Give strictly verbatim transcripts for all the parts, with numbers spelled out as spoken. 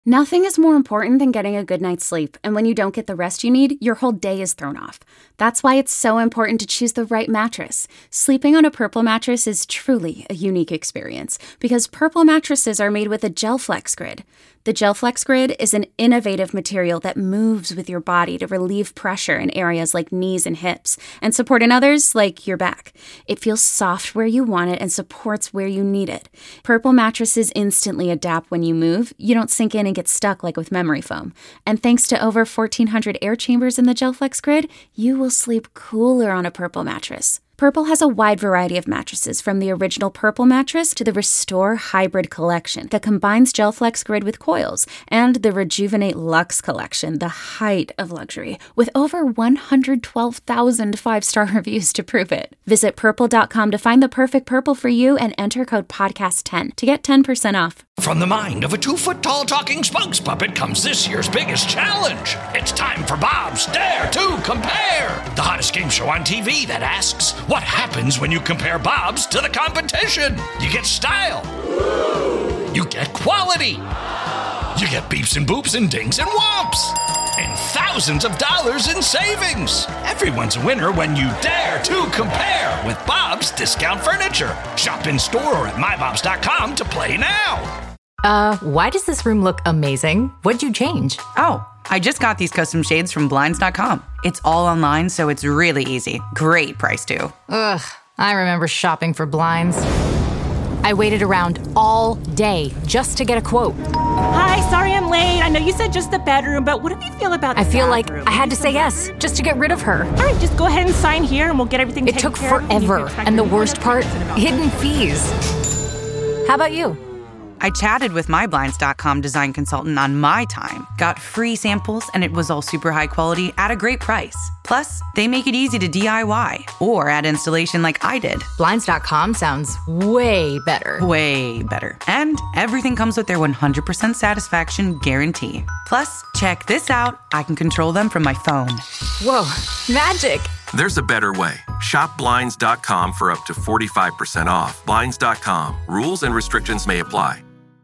Nothing is more important than getting a good night's sleep, and when you don't get the rest you need, your whole day is thrown off. That's why it's so important to choose the right mattress. Sleeping on a Purple mattress is truly a unique experience, because Purple mattresses are made with a GelFlex Grid. The GelFlex Grid is an innovative material that moves with your body to relieve pressure in areas like knees and hips, and support in others like your back. It feels soft where you want it and supports where you need it. Purple mattresses instantly adapt when you move. You don't sink in and get stuck like with memory foam. And thanks to over fourteen hundred air chambers in the GelFlex Grid, you will sleep cooler on a Purple mattress. Purple has a wide variety of mattresses, from the original Purple mattress to the Restore Hybrid collection that combines GelFlex Grid with coils, and the Rejuvenate Luxe collection, the height of luxury, with over one hundred twelve thousand five-star reviews to prove it. Visit purple dot com to find the perfect Purple for you and enter code podcast ten to get ten percent off. From the mind of a two-foot-tall talking spokes puppet comes this year's biggest challenge. It's time for Bob's Dare to Compare, the hottest game show on T V that asks, what happens when you compare Bob's to the competition? You get style. You get quality. You get beeps and boops and dings and whomps. And thousands of dollars in savings. Everyone's a winner when you dare to compare with Bob's Discount Furniture. Shop in store or at my bobs dot com to play now. Uh, why does this room look amazing? What'd you change? Oh, I just got these custom shades from blinds dot com. It's all online, so it's really easy. Great price, too. Ugh, I remember shopping for blinds. I waited around all day just to get a quote. Hi, sorry I'm late. I know you said just the bedroom, but what do you feel about the I feel bathroom? like I had to say yes just to get rid of her. All right, just go ahead and sign here and we'll get everything It taken took care of. forever, and the worst part, hidden fees. How about you? I chatted with my blinds dot com design consultant on my time, got free samples, and it was all super high quality at a great price. Plus, they make it easy to D I Y or add installation like I did. blinds dot com sounds way better. Way better. And everything comes with their one hundred percent satisfaction guarantee. Plus, check this out. I can control them from my phone. Whoa, magic. There's a better way. Shop blinds dot com for up to forty-five percent off. blinds dot com. Rules and restrictions may apply.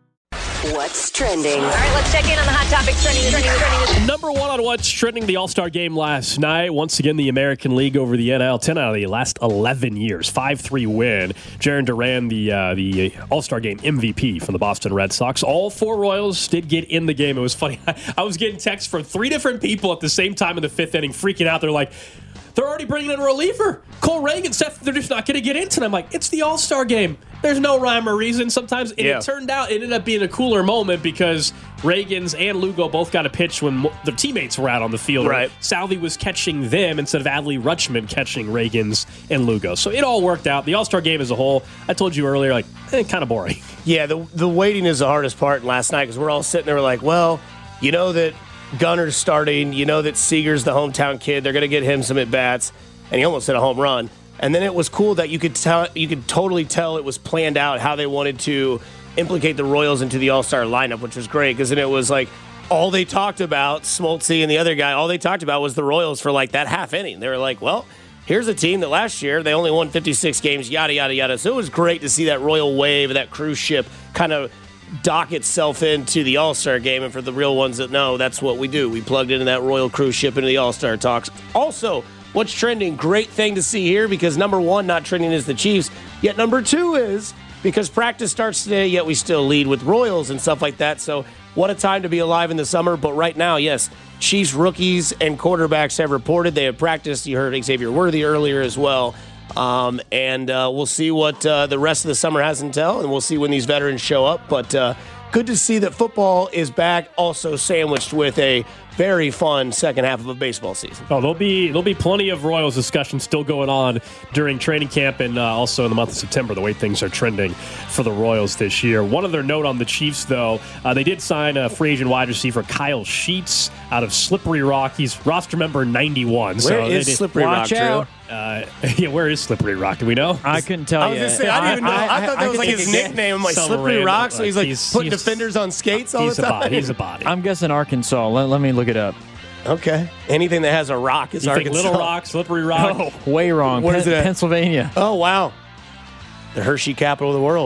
What's trending? All right, let's check in on the hot topics trending. trending, trending. Number one on what's trending, the All-Star game last night. Once again, the American League over the N L. ten out of the last eleven years. five three win. Jarren Duran, the uh, the All-Star game M V P from the Boston Red Sox. All four Royals did get in the game. It was funny. I was getting texts from three different people at the same time in the fifth inning, freaking out. They're like, they're already bringing in a reliever. Cole Reagan said they're just not going to get in tonight. I'm like, it's the All-Star game. There's no rhyme or reason sometimes. And yeah. it turned out it ended up being a cooler moment because Reagan's and Lugo both got a pitch when their teammates were out on the field. Right. Salvi was catching them instead of Adley Rutschman catching Reagan's and Lugo. So it all worked out. The All-Star game as a whole, I told you earlier, like, eh, kind of boring. Yeah, the the waiting is the hardest part last night because we're all sitting there like, well, you know that Gunner's starting. You know that Seager's the hometown kid. They're going to get him some at-bats. And he almost hit a home run. And then it was cool that you could tell, you could totally tell it was planned out how they wanted to implicate the Royals into the All-Star lineup, which was great because then it was like all they talked about, Smoltzy and the other guy, all they talked about was the Royals for like that half inning. They were like, well, here's a team that last year they only won fifty-six games, yada, yada, yada. So it was great to see that Royal wave, that cruise ship kind of dock itself into the All-Star game. And for the real ones that know, that's what we do. We plugged into that Royal cruise ship into the All-Star talks. Also, what's trending? Great thing to see here because number one, not trending is the Chiefs. Yet number two is because practice starts today, yet we still lead with Royals and stuff like that. So what a time to be alive in the summer. But right now, yes, Chiefs rookies and quarterbacks have reported. They have practiced. You heard Xavier Worthy earlier as well. Um, and uh, we'll see what uh, the rest of the summer has to tell, and we'll see when these veterans show up. But uh, good to see that football is back, also sandwiched with a very fun second half of a baseball season. Oh, there'll be there'll be plenty of Royals discussion still going on during training camp and uh, also in the month of September, the way things are trending for the Royals this year. One other note on the Chiefs, though, uh, they did sign a free agent wide receiver, Kyle Sheets, out of Slippery Rock. He's roster member ninety-one. Where so is did, Slippery Rock, Drew? Uh, yeah, where is Slippery Rock? Do we know? I couldn't tell I was you. just saying, I didn't even know. I, I, I thought that I was like his nickname. I'm like, Slippery Rock, so he's like he's, putting he's, defenders on skates all he's the a time. body. He's a body. I'm guessing Arkansas. Let, let me look it up. Okay. Anything that has a rock is you Arkansas. think Little Rock, Slippery Rock? Oh, way wrong. Where is it at? Pennsylvania. Oh, wow. The Hershey capital of the world.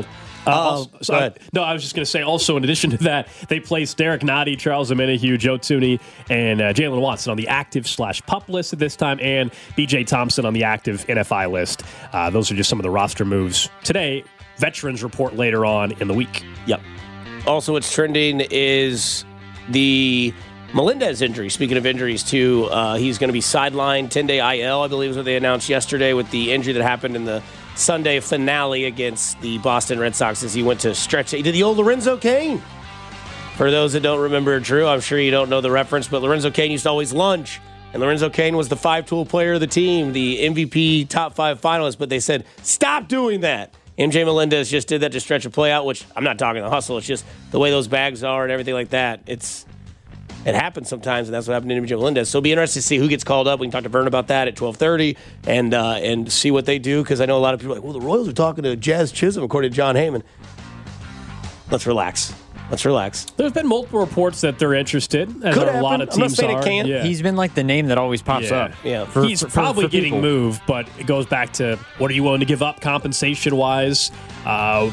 Uh, also, so I, no, I was just going to say also, in addition to that, they placed Derek Nottie, Charles Omenihu, Joe Tooney, and uh, Jalen Watson on the active slash pup list at this time, and B J Thompson on the active N F I list. Uh, those are just some of the roster moves today. Veterans report later on in the week. Yep. Also, what's trending is the Melendez injury. Speaking of injuries, too, uh, he's going to be sidelined, ten-day I L, I believe is what they announced yesterday with the injury that happened in the Sunday finale against the Boston Red Sox as he went to stretch. He did the old Lorenzo Cain. For those that don't remember Drew, I'm sure you don't know the reference, but Lorenzo Cain used to always lunge. And Lorenzo Cain was the five-tool player of the team, the M V P top five finalist, but they said, stop doing that. M J Melendez just did that to stretch a play out, which I'm not talking the hustle. It's just the way those bags are and everything like that. It's It happens sometimes, and that's what happened to M J Melendez. So it'll be interesting to see who gets called up. We can talk to Vern about that at twelve thirty and uh, and see what they do, because I know a lot of people are like, well, the Royals are talking to Jazz Chisholm, according to John Heyman. Let's relax. Let's relax. There's been multiple reports that they're interested, as Could a happen. lot of I'm not teams saying are. it can't. Yeah. He's been like the name that always pops Yeah. up. Yeah. For- He's for- for- probably for getting people. moved, but it goes back to what are you willing to give up compensation-wise? Uh,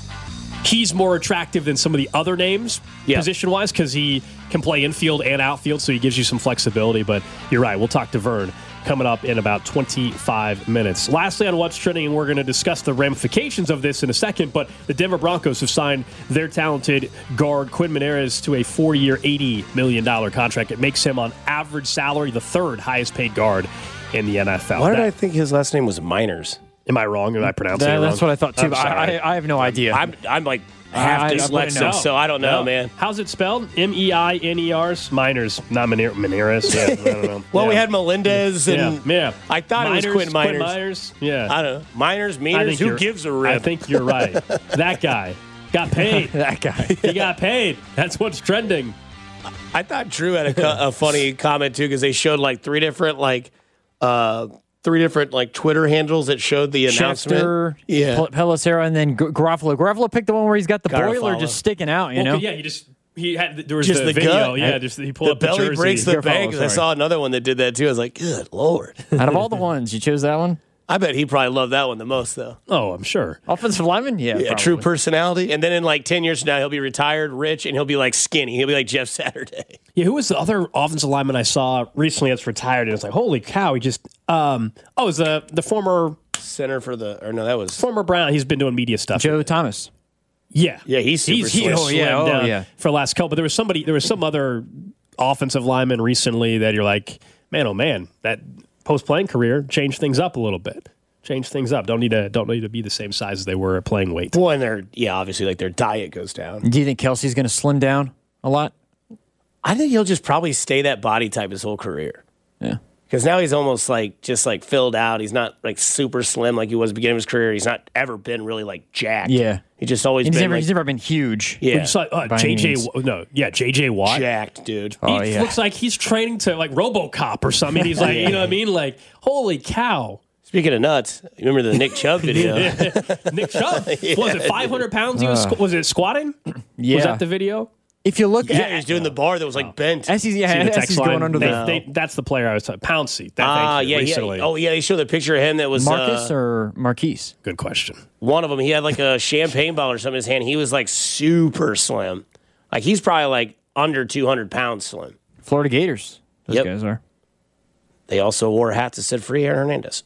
he's more attractive than some of the other names Yeah. position-wise because he can play infield and outfield, so he gives you some flexibility. But you're right. We'll talk to Vern coming up in about twenty-five minutes. Lastly, on What's Trending, and we're going to discuss the ramifications of this in a second, but the Denver Broncos have signed their talented guard, Quinn Meneres, to a four-year, eighty million dollars contract. It makes him, on average salary, the third highest-paid guard in the N F L. Why did That- I think his last name was Miners? Am I wrong? Am I pronouncing That- it wrong? that's what I thought, too. I'm but I, sorry. I, I have no idea. I'm, I'm like half I- I dyslexic, wouldn't know. so I don't know, No. man. How's it spelled? M E I N E R S? Miners. Not Meneres. Meneres. Yeah, I don't know. Well, yeah. we had Melendez, and Yeah, yeah. I thought Miners, it was Quinn Miners. Quinn Miners. Yeah. I don't know. Miners, I meters, think who you're- gives a rip? I think you're right. That guy got paid. that guy. He got paid. That's what's trending. I thought Drew had a, co- a funny comment, too, because they showed like three different, like, uh, three different like Twitter handles that showed the announcement. Schefter, Yeah. Pel- Pelissero, and then G- Garofalo. Garofalo picked the one where he's got the boiler Garofalo. just sticking out, you Well, know? yeah, you just he had there was Just the, the video. gut. Yeah, just he pulled The up the belly jersey. breaks the Garofalo, bank. I sorry. saw another one that did that, too. I was like, good Lord. Out of all the ones, you chose that one? I bet he probably loved that one the most, though. Oh, I'm sure. Offensive lineman? Yeah, Yeah, probably. true personality. And then in like ten years from now, he'll be retired, rich, and he'll be like skinny. He'll be like Jeff Saturday. Yeah, who was the other offensive lineman I saw recently that's retired? And it's like, holy cow, he just um oh, it was the the former Center for the, or no, that was. former Brown. He's been doing media stuff. Joe Thomas. Yeah, Yeah, he's super he's, slim. he's Oh, yeah, slimmed oh, down yeah. for the last couple. But there was somebody, there was some other offensive lineman recently that you're like, man, oh man, that post playing career changed things up a little bit. Changed things up. Don't need to don't need to be the same size as they were at playing weight. Well, and their, yeah, obviously, like their diet goes down. Do you think Kelsey's going to slim down a lot? I think he'll just probably stay that body type his whole career. Yeah. Because now he's almost like just like filled out. He's not like super slim like he was at the beginning of his career. He's not ever been really like jacked. Yeah. He just always He's been never, like he's never been huge. yeah, Just like uh, By J any J. means. No, yeah, J J Watt. jacked, dude. Oh, he yeah. looks like he's training to like RoboCop or something. He's like, you know what I mean? Like, holy cow. Speaking of nuts, you remember the Nick Chubb video? Nick Chubb. Was it five hundred pounds he was, squ- was it squatting? Yeah. Was that the video? If you look Yeah, at he was doing the bar that was like bent. as he's, yeah, See the as text he's line? going under They- the they- that's the player I was talking Pouncey. That, Ah, thank you, yeah, yeah. recently. Oh, yeah. They showed the picture of him that was Marcus uh, or Marquise. Good question. one of them. He had like a champagne bottle or something in his hand. He was like super slim. Like he's probably like under two hundred pounds slim. Florida Gators. Those Yep. guys are. They also wore hats that said "Free Aaron Hernandez."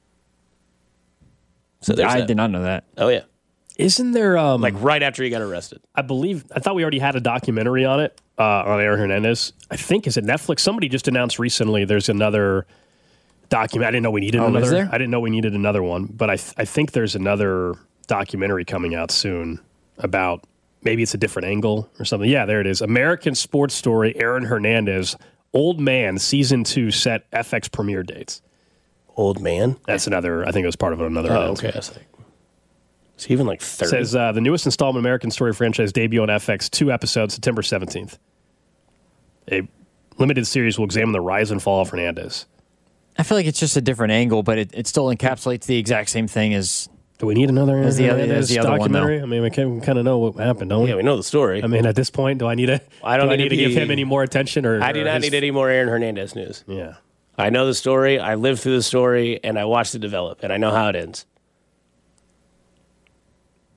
So there's I that. did not know that. Oh yeah, Isn't there um like right after he got arrested. I believe I thought we already had a documentary on it uh, on Aaron Hernandez. I think is it Netflix? Somebody just announced recently there's another document. I didn't know we needed Oh, is another. there? I didn't know we needed another one, but I th- I think there's another documentary coming out soon about maybe it's a different angle or something. Yeah, there it is. American Sports Story. Aaron Hernandez, Old Man, season two set F X premiere dates. Old man. That's another. I think it was part of another. Oh, announcement. okay. I was like, is he even like thirty? Says uh, the newest installment American Story franchise debut on F X, two episodes, September seventeenth. A limited series will examine the rise and fall of Hernandez. I feel like it's just a different angle, but it, it still encapsulates the exact same thing as. Do we need another As the other- Hernandez as the other one, documentary? though. I mean, we can kind of know what happened, don't we? Yeah, we know the story. I mean, at this point, do I need to? I don't do I need need to to give be- him any more attention, or I do or not his- need any more Aaron Hernandez news. Yeah, I know the story. I lived through the story, and I watched it develop, and I know how it ends.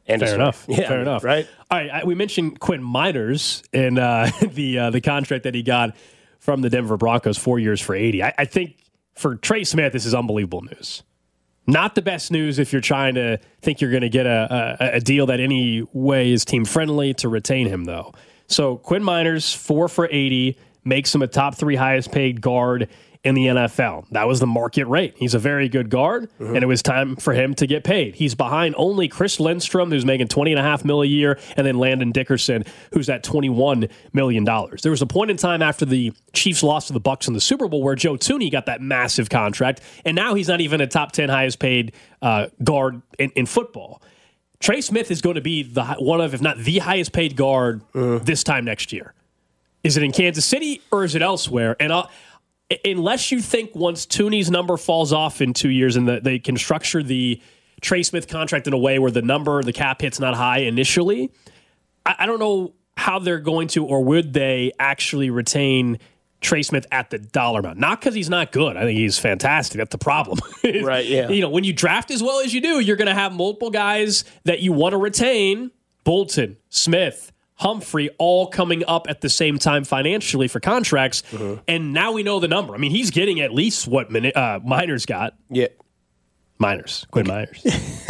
End Fair enough. Yeah, Fair enough. Right? All right. I, we mentioned Quinn Miners and uh, the uh, the contract that he got from the Denver Broncos, four years for eighty. I, I think for Trey Smith, this is unbelievable news. Not the best news if you're trying to think you're going to get a, a, a deal that any way is team friendly to retain him, though. So Quinn Miners, four for eighty, makes him a top three highest paid guard in the N F L. That was the market rate. He's a very good guard, mm-hmm. and it was time for him to get paid. He's behind only Chris Lindstrom, who's making twenty and a half mil a year, and then Landon Dickerson, who's at twenty-one million dollars. There was a point in time after the Chiefs lost to the Bucs in the Super Bowl where Joe Thuney got that massive contract, and now he's not even a top ten highest paid uh, guard in, in football. Trey Smith is going to be the one of, if not the highest paid guard mm. this time next year. Is it in Kansas City or is it elsewhere? And I'll, unless you think once Thuney's number falls off in two years and the, they can structure the Trey Smith contract in a way where the number, the cap hit's not high initially, I, I don't know how they're going to or would they actually retain Trey Smith at the dollar amount. Not because he's not good. I think he's fantastic. That's the problem. Right, yeah. You know, when you draft as well as you do, you're going to have multiple guys that you want to retain. Bolton, Smith, Humphrey, all coming up at the same time financially for contracts. Mm-hmm. And now we know the number. I mean, he's getting at least what uh, Miners got. Yeah. Miners. Quinn Miners.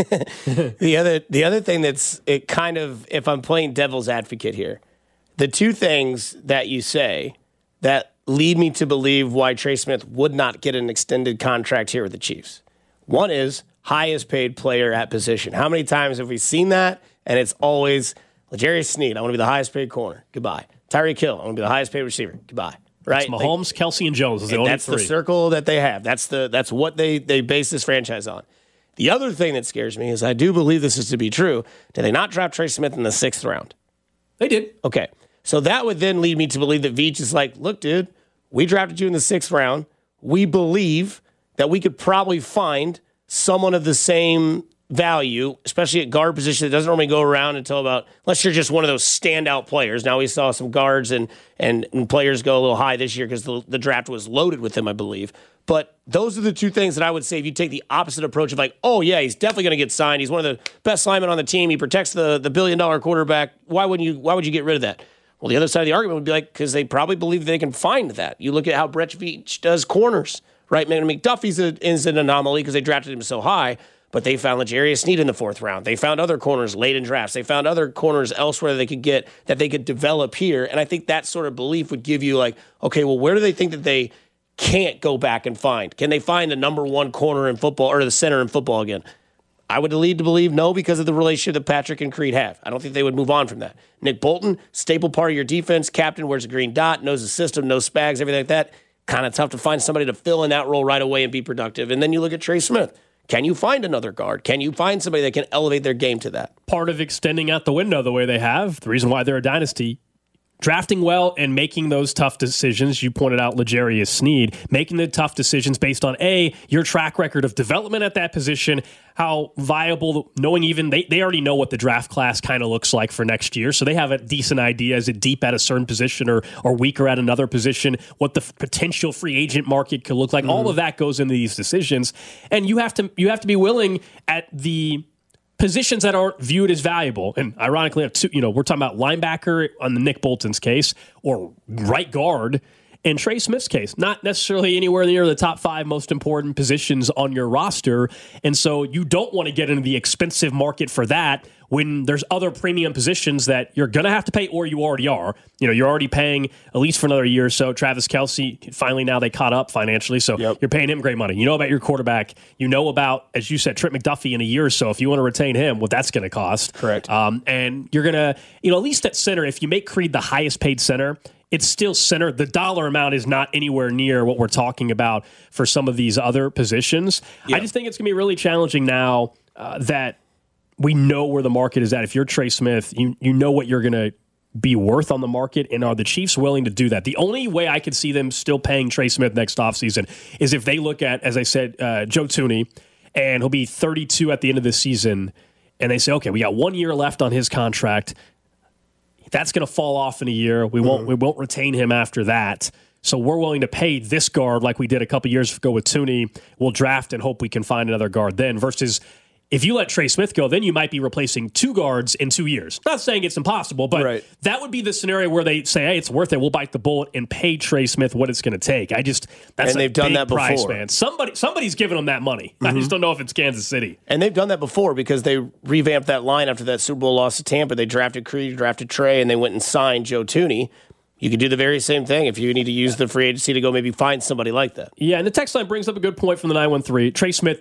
the other the other thing that's it kind of, if I'm playing devil's advocate here, the two things that you say that lead me to believe why Trey Smith would not get an extended contract here with the Chiefs. One is highest paid player at position. How many times have we seen that? And it's always L'Jarius Sneed, I want to be the highest paid corner. Goodbye. Tyreek Hill, I want to be the highest paid receiver. Goodbye. Right? It's Mahomes, like, Kelsey, and Jones. Is the only that's three. the circle that they have. That's the that's what they, they base this franchise on. The other thing that scares me is I do believe this is to be true. Did they not draft Trey Smith in the sixth round? They did. Okay. So that would then lead me to believe that Veach is like, look, dude, we drafted you in the sixth round. We believe that we could probably find someone of the same value, especially at guard position that doesn't normally go around until about, unless you're just one of those standout players. Now we saw some guards and and, and players go a little high this year because the, the draft was loaded with them, I believe. But those are the two things that I would say if you take the opposite approach of like, oh yeah, he's definitely going to get signed. He's one of the best linemen on the team. He protects the, the billion dollar quarterback. Why wouldn't you? Why would you get rid of that? Well, the other side of the argument would be like, because they probably believe they can find that. You look at how Brett Veach does corners, right? Man, McDuffie's a, is an anomaly because they drafted him so high. But they found L'Jarius Sneed in the fourth round. They found other corners late in drafts. They found other corners elsewhere they could get that they could develop here. And I think that sort of belief would give you like, okay, well, where do they think that they can't go back and find? Can they find the number one corner in football or the center in football again? I would lead to believe no because of the relationship that Patrick and Creed have. I don't think they would move on from that. Nick Bolton, staple part of your defense, captain, wears a green dot, knows the system, knows Spags, everything like that. Kind of tough to find somebody to fill in that role right away and be productive. And then you look at Trey Smith. Can you find another guard? Can you find somebody that can elevate their game to that? Part of extending out the window the way they have, the reason why they're a dynasty, drafting well and making those tough decisions. You pointed out L'Jarius Sneed, making the tough decisions based on, A, your track record of development at that position, how viable, knowing even, they, they already know what the draft class kind of looks like for next year, so they have a decent idea. Is it deep at a certain position or, or weaker at another position? What the f- potential free agent market could look like? Mm-hmm. All of that goes into these decisions, and you have to you have to be willing at the positions that aren't viewed as valuable. And ironically, you know, we're talking about linebacker on the Nick Bolton's case or right guard in Trey Smith's case. Not necessarily anywhere near the top five most important positions on your roster. And so you don't want to get into the expensive market for that when there's other premium positions that you're going to have to pay or you already are. You know, you're already paying at least for another year or so. Travis Kelce, finally now they caught up financially, so yep. You're paying him great money. You know about your quarterback. You know about, as you said, Trent McDuffie in a year or so. If you want to retain him, what that's going to cost. Correct. Um, and you're going to, you know, at least at center, if you make Creed the highest paid center, it's still center. The dollar amount is not anywhere near what we're talking about for some of these other positions. Yep. I just think it's going to be really challenging now uh, that we know where the market is at. If you're Trey Smith, you you know what you're going to be worth on the market, and are the Chiefs willing to do that? The only way I could see them still paying Trey Smith next offseason is if they look at, as I said, uh, Joe Thuney, and he'll be thirty-two at the end of the season, and they say, okay, we got one year left on his contract. That's going to fall off in a year. We won't mm-hmm. we won't retain him after that. So we're willing to pay this guard like we did a couple years ago with Thuney. We'll draft and hope we can find another guard then, versus If you let Trey Smith go, then you might be replacing two guards in two years. Not saying it's impossible, but right. that would be the scenario where they say, hey, it's worth it. We'll bite the bullet and pay Trey Smith what it's going to take. I just, that's and a they've done big that price, before. man. Somebody, somebody's giving them that money. Mm-hmm. I just don't know if it's Kansas City. And they've done that before because they revamped that line after that Super Bowl loss to Tampa. They drafted Creed, drafted Trey, and they went and signed Joe Thuney. You could do the very same thing if you need to use the free agency to go maybe find somebody like that. Yeah, and the text line brings up a good point from the nine one three. Trey Smith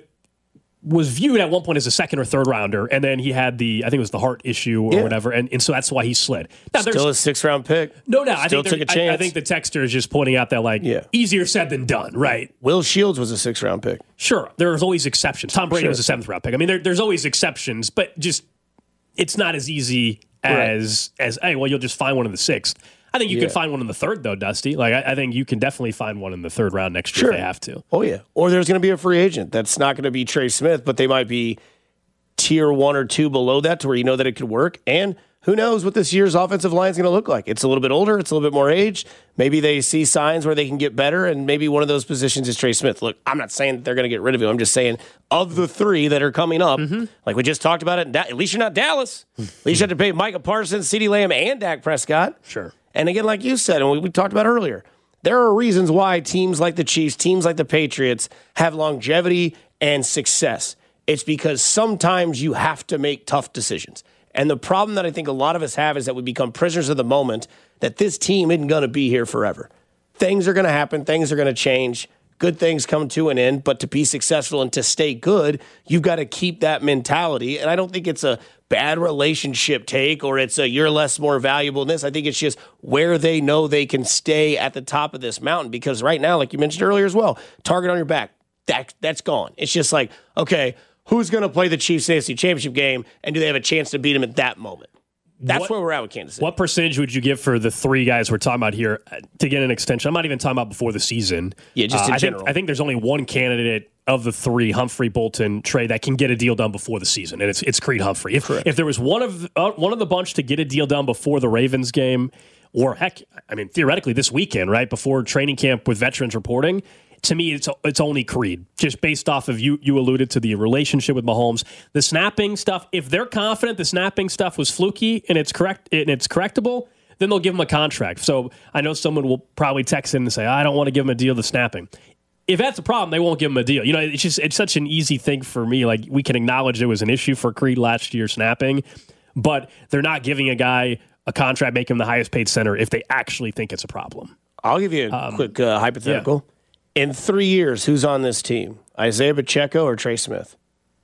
was viewed at one point as a second or third rounder, and then he had the, I think it was the heart issue or yeah. whatever, and, and so that's why he slid. Now, Still a six-round pick. No doubt. Still I think took a chance. I, I think the texter is just pointing out that, like, yeah. easier said than done, right? Will Shields was a six-round pick. Sure. There's always exceptions. Tom Brady sure. was a seventh-round pick. I mean, there, there's always exceptions, but just it's not as easy as, right. as hey, well, you'll just find one in the sixth. I think you yeah. could find one in the third, though, Dusty. Like I, I think you can definitely find one in the third round next year sure. if they have to. Oh, yeah. Or there's going to be a free agent that's not going to be Trey Smith, but they might be tier one or two below that to where you know that it could work. And who knows what this year's offensive line is going to look like. It's a little bit older. It's a little bit more age. Maybe they see signs where they can get better, and maybe one of those positions is Trey Smith. Look, I'm not saying that they're going to get rid of him. I'm just saying of the three that are coming up, mm-hmm. like we just talked about it, at least you're not Dallas. At least you have to pay Micah Parsons, CeeDee Lamb, and Dak Prescott. Sure. And again, like you said, and we, we talked about earlier, there are reasons why teams like the Chiefs, teams like the Patriots have longevity and success. It's because sometimes you have to make tough decisions. And the problem that I think a lot of us have is that we become prisoners of the moment that this team isn't going to be here forever. Things are going to happen. Things are going to change. Good things come to an end. But to be successful and to stay good, you've got to keep that mentality. And I don't think it's a bad relationship take or it's a you're less more valuable than this. I think it's just where they know they can stay at the top of this mountain. Because right now, like you mentioned earlier as well, target on your back, that, that's gone. It's just like, okay, who's going to play the Chiefs A F C Championship game, and do they have a chance to beat them at that moment? That's what, where we're at with Kansas City. What percentage would you give for the three guys we're talking about here to get an extension? I'm not even talking about before the season. Yeah, just in uh, I general. Think, I think there's only one candidate of the three, Humphrey, Bolton, Trey, that can get a deal done before the season, and it's it's Creed Humphrey. If, if there was one of uh, one of the bunch to get a deal done before the Ravens game, or heck, I mean, theoretically this weekend, right, before training camp with veterans reporting, to me, it's it's only Creed, just based off of you you alluded to the relationship with Mahomes. The snapping stuff, if they're confident the snapping stuff was fluky and it's correct and it's correctable, then they'll give him a contract. So I know someone will probably text in and say, I don't want to give him a deal to snapping. If that's a problem, they won't give him a deal. You know, it's just it's such an easy thing for me. Like, we can acknowledge it was an issue for Creed last year snapping, but they're not giving a guy a contract, make him the highest paid center if they actually think it's a problem. I'll give you a um, quick uh, hypothetical. Yeah. In three years, who's on this team? Isaiah Pacheco or Trey Smith?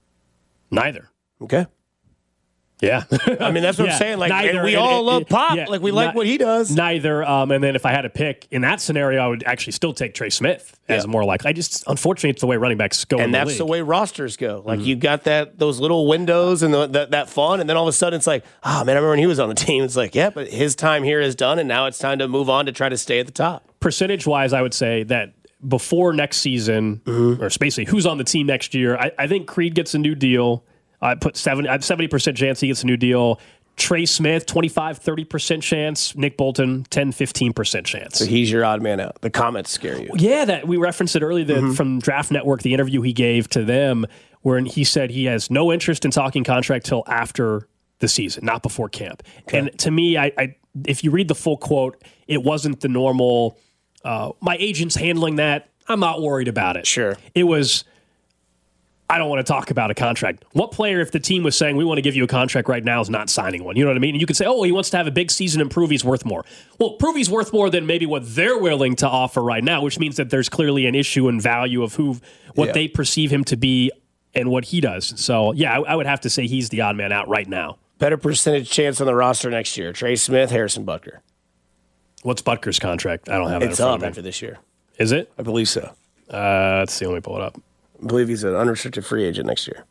Neither. Okay. Yeah. I mean, that's what yeah, I'm saying. Like, neither, and we and, all and, love and, Pop. Yeah, like, we like not, what he does. Neither. Um, and then if I had to pick in that scenario, I would actually still take Trey Smith as yeah. more like. I just, unfortunately, it's the way running backs go. And in that's the, the way rosters go. Like, mm-hmm. you got that those little windows and the, that that fun, and then all of a sudden it's like, oh man, I remember when he was on the team. It's like, yeah, but his time here is done, and now it's time to move on to try to stay at the top. Percentage wise, I would say that before next season, mm-hmm. or basically who's on the team next year, I, I think Creed gets a new deal. I put seventy, I have seventy percent chance he gets a new deal. Trey Smith, twenty-five, thirty percent chance. Nick Bolton, ten, fifteen percent chance. So he's your odd man out. The comments scare you. Yeah, that we referenced it earlier the, mm-hmm. from Draft Network, the interview he gave to them, where he said he has no interest in talking contract till after the season, not before camp. Okay. And to me, I, I if you read the full quote, it wasn't the normal, uh, my agent's handling that, I'm not worried about it. Sure. It was, I don't want to talk about a contract. What player, if the team was saying, we want to give you a contract right now, is not signing one? You know what I mean? And you could say, oh, he wants to have a big season and prove he's worth more. Well, prove he's worth more than maybe what they're willing to offer right now, which means that there's clearly an issue in value of who, what yeah. they perceive him to be and what he does. So, yeah, I, I would have to say he's the odd man out right now. Better percentage chance on the roster next year. Trey Smith, Harrison Butker. What's Butker's contract? I don't have it. It's up after this year. Is it? I believe so. Uh, let's see. Let me pull it up. I believe he's an unrestricted free agent next year.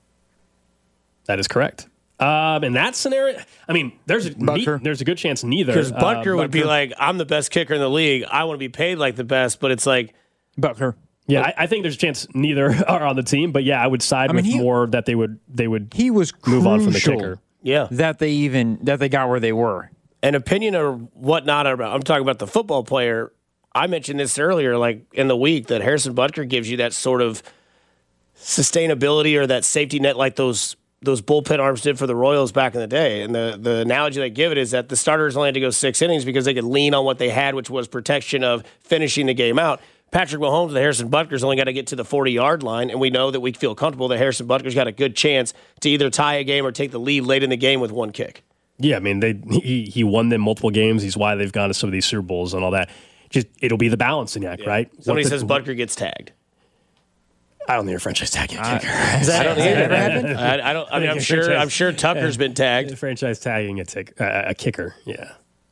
That is correct. Um, in that scenario, I mean, there's a ne- there's a good chance neither. Because Butker, uh, Butker would be like, I'm the best kicker in the league. I want to be paid like the best, but it's like Butker. Yeah, I, I think there's a chance neither are on the team, but yeah, I would side I mean, with he, more that they would they would he was move on from the kicker. Yeah, that they even that they got where they were. An opinion or whatnot about. I'm talking about the football player. I mentioned this earlier, like in the week, that Harrison Butker gives you that sort of sustainability or that safety net, like those those bullpen arms did for the Royals back in the day. And the, the analogy they give it is that the starters only had to go six innings because they could lean on what they had, which was protection of finishing the game out. Patrick Mahomes and Harrison Butker's only got to get to the forty-yard line, and we know that we feel comfortable that Harrison Butker's got a good chance to either tie a game or take the lead late in the game with one kick. Yeah, I mean, they he, he won them multiple games. He's why they've gone to some of these Super Bowls and all that. Just it'll be the balancing act, yeah. right? Somebody the, says Butker gets tagged. I don't think a franchise tagging a kicker. Uh, is that, I don't think that ever happened. I, I don't. I mean, I'm sure. Franchise, I'm sure Tucker's yeah, been tagged. Franchise tagging a, tick, uh, a kicker. Yeah.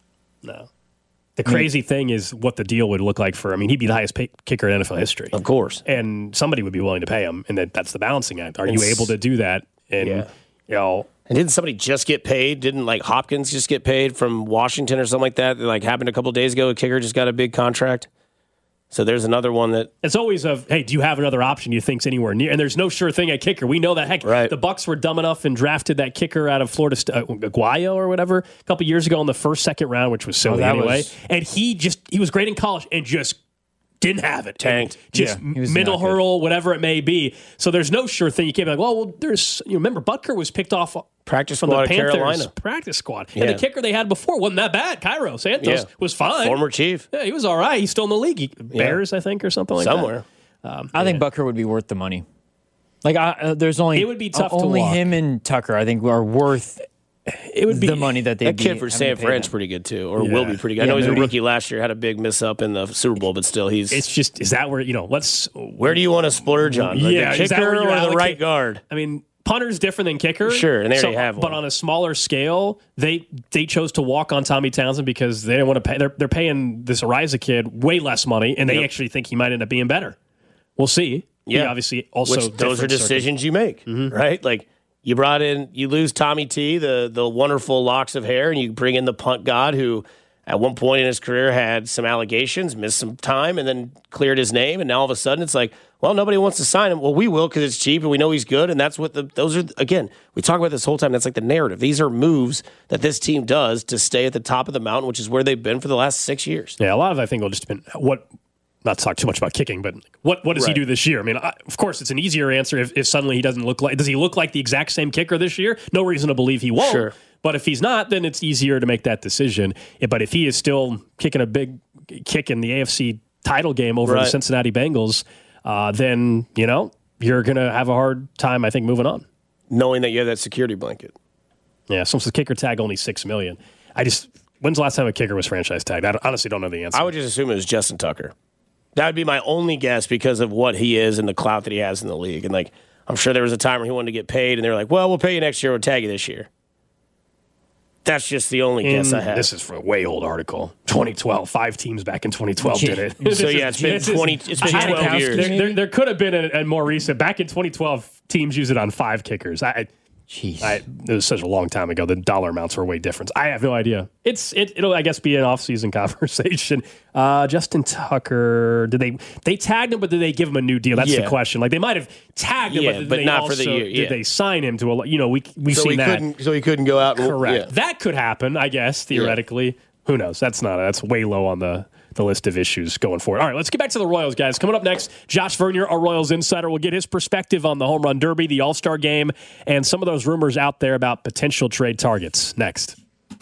No. The crazy mm-hmm. thing is what the deal would look like for. I mean, he'd be the highest paid kicker in N F L history, of course, and somebody would be willing to pay him, and that, that's the balancing act. Are it's, you able to do that? And yeah. you know. And didn't somebody just get paid? Didn't like Hopkins just get paid from Washington or something like that? That like happened a couple of days ago. A kicker just got a big contract. So there's another one that it's always of, hey, do you have another option you think's anywhere near? And there's no sure thing at kicker. We know that. Heck, right. the Bucs were dumb enough and drafted that kicker out of Florida, uh, Aguayo or whatever, a couple years ago in the first, second round, which was silly oh, anyway. Was... And he just he was great in college and just didn't have it. Tanked. And just yeah, middle hurl, whatever it may be. So there's no sure thing. You can't be like, well, well there's, you remember Butker was picked off practice from squad the Panthers Carolina. practice squad. Yeah. And the kicker they had before wasn't that bad. Cairo Santos yeah. was fine. Former Chief. Yeah, he was all right. He's still in the league. He, Bears, yeah. I think, or something like Somewhere. that. Somewhere. Um, I yeah. think Butker would be worth the money. Like, I, uh, there's only it would be tough uh, only to walk. him and Tucker, I think, are worth it would be the money that they that kid for San Fran's pretty good too, or yeah. will be pretty good. I know yeah, he's maybe. a rookie last year, had a big miss up in the Super Bowl, but still he's. It's just is that where you know? Let's. Where do you want to splurge on? Like yeah, the kicker or allocate? the right guard? I mean, punter's different than kicker, sure, and they so, already have one. But on a smaller scale, they they chose to walk on Tommy Townsend because they didn't want to pay. They're they're paying this Ariza kid way less money, and they yep. actually think he might end up being better. We'll see. Yeah, he obviously also Which, those are decisions you make, mm-hmm. right? Like. You brought in, you lose Tommy T, the the wonderful locks of hair, and you bring in the punt god who at one point in his career had some allegations, missed some time, and then cleared his name. And now all of a sudden it's like, well, nobody wants to sign him. Well, we will because it's cheap and we know he's good. And that's what the, those are, again, we talk about this whole time. That's like the narrative. These are moves that this team does to stay at the top of the mountain, which is where they've been for the last six years. Yeah, a lot of it, I think, will just depend what. Not to talk too much about kicking, but what what does right. he do this year? I mean, I, of course, it's an easier answer if, if suddenly he doesn't look like. Does he look like the exact same kicker this year? No reason to believe he won't. Sure. But if he's not, then it's easier to make that decision. But if he is still kicking a big kick in the A F C title game over right. the Cincinnati Bengals, uh, then you know you're going to have a hard time, I think, moving on. Knowing that you have that security blanket. Yeah. Someone says kicker tag only six million. I just when's the last time a kicker was franchise tagged? I honestly don't know the answer. I would just assume it was Justin Tucker. That would be my only guess because of what he is and the clout that he has in the league. And, like, I'm sure there was a time where he wanted to get paid, and they were like, well, we'll pay you next year. We'll tag you this year. That's just the only in, guess I have. This is for a way old article. twenty twelve. Five teams back in twenty twelve did it. So, yeah, it's been twenty. It's been twelve years. There, there, there could have been a, a more recent. Back in twenty twelve, teams use it on five kickers. I Jeez. I, it was such a long time ago. The dollar amounts were way different. I have no idea. It's it, It'll, I guess, be an off-season conversation. Uh, Justin Tucker, did they they tagged him, but did they give him a new deal? That's yeah. the question. Like they might have tagged him, yeah, but, did but they not also, for the year. Yeah. Did they sign him to a? You know, we we've so seen he that. Couldn't, so he couldn't go out. And, Correct. Yeah. That could happen, I guess, theoretically. Yeah. Who knows? That's not. That's way low on the. the list of issues going forward. All right, let's get back to the Royals, guys. Coming up next, Josh Vernier, our Royals insider, will get his perspective on the Home Run Derby, the All-Star Game, and some of those rumors out there about potential trade targets. Next.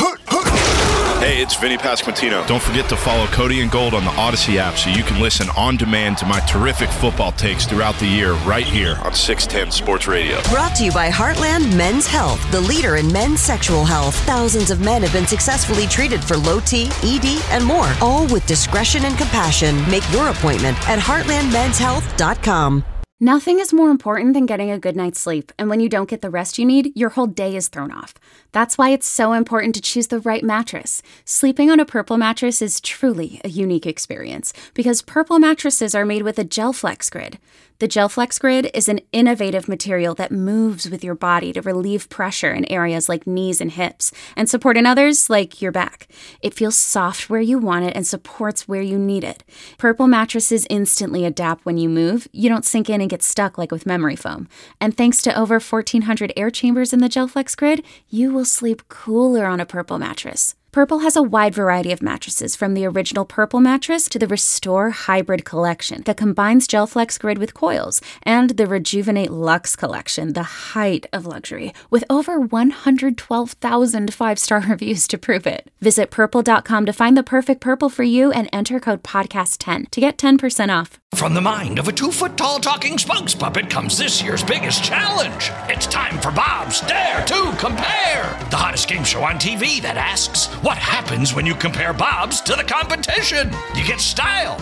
Hey, it's Vinny Pasquantino. Don't forget to follow Cody and Gold on the Odyssey app so you can listen on demand to my terrific football takes throughout the year right here on six ten Sports Radio. Brought to you by Heartland Men's Health, the leader in men's sexual health. Thousands of men have been successfully treated for low T, E D, and more, all with discretion and compassion. Make your appointment at heartland men's health dot com. Nothing is more important than getting a good night's sleep, and when you don't get the rest you need, your whole day is thrown off. That's why it's so important to choose the right mattress. Sleeping on a Purple mattress is truly a unique experience, because Purple mattresses are made with a GelFlex Grid. The GelFlex Grid is an innovative material that moves with your body to relieve pressure in areas like knees and hips, and support in others like your back. It feels soft where you want it and supports where you need it. Purple mattresses instantly adapt when you move. You don't sink in and get stuck like with memory foam. And thanks to over fourteen hundred air chambers in the GelFlex Grid, you will sleep cooler on a Purple mattress. Purple has a wide variety of mattresses, from the original Purple mattress to the Restore Hybrid collection that combines GelFlex Grid with coils, and the Rejuvenate Luxe collection, the height of luxury, with over one hundred twelve thousand five-star reviews to prove it. Visit purple dot com to find the perfect Purple for you and enter code podcast ten to get ten percent off. From the mind of a two-foot-tall talking spokes puppet comes this year's biggest challenge. It's time for Bob's Dare to Compare, the hottest game show on T V that asks, what happens when you compare Bob's to the competition? You get style.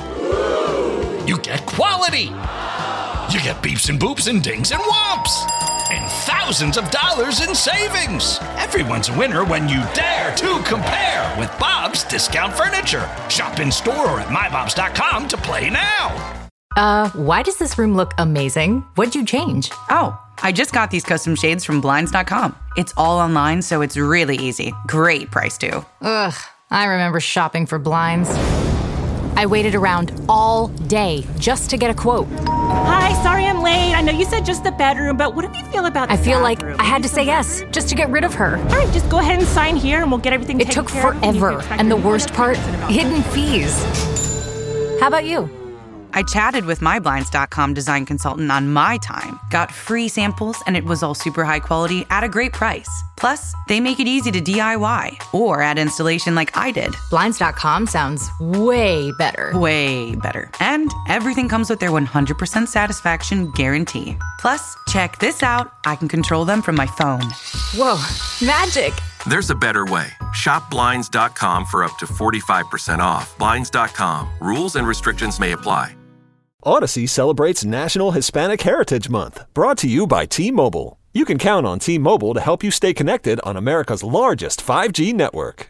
You get quality. You get beeps and boops and dings and whomps. And thousands of dollars in savings. Everyone's a winner when you dare to compare with Bob's Discount Furniture. Shop in store or at my bobs dot com to play now. Uh, why does this room look amazing? What'd you change? Oh, I just got these custom shades from blinds dot com. It's all online, so it's really easy. Great price, too. Ugh, I remember shopping for blinds. I waited around all day just to get a quote. Hi, sorry I'm late. I know you said just the bedroom, but what do you feel about the I feel bathroom? like I had to say yes just to get rid of her. All right, just go ahead and sign here and we'll get everything It taken took care of. forever, and the worst part, hidden fees. How about you? I chatted with my blinds dot com design consultant on my time, got free samples, and it was all super high quality at a great price. Plus, they make it easy to D I Y or add installation like I did. blinds dot com sounds way better. Way better. And everything comes with their one hundred percent satisfaction guarantee. Plus, check this out. I can control them from my phone. Whoa, magic. There's a better way. Shop blinds dot com for up to forty-five percent off. blinds dot com. Rules and restrictions may apply. Odyssey celebrates National Hispanic Heritage Month, brought to you by T-Mobile. You can count on T-Mobile to help you stay connected on America's largest five G network.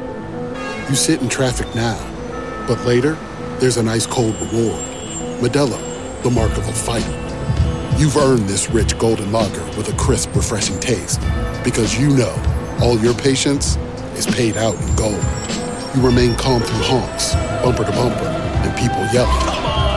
You sit in traffic now, but later, there's an ice-cold reward. Modelo, the mark of a fighter. You've earned this rich golden lager with a crisp, refreshing taste. Because you know, all your patience is paid out in gold. You remain calm through honks, bumper to bumper, and people yelling.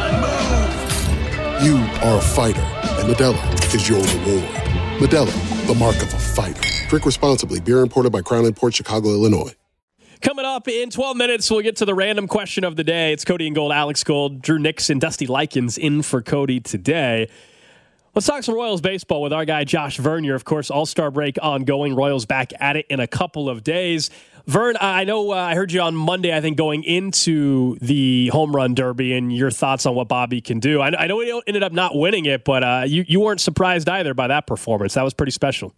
You are a fighter, and Modelo is your reward. Modelo, the mark of a fighter. Drink responsibly. Beer imported by Crown Imports, Chicago, Illinois. Coming up in twelve minutes, we'll get to the random question of the day. It's Cody and Gold, Alex Gold, Drew Nixon, Dusty Likens in for Cody today. Let's talk some Royals baseball with our guy Josh Vernier. Of course, All-Star break ongoing. Royals back at it in a couple of days. Vern, I know uh, I heard you on Monday, I think, going into the home run derby and your thoughts on what Bobby can do. I, I know he ended up not winning it, but uh, you, you weren't surprised either by that performance. That was pretty special.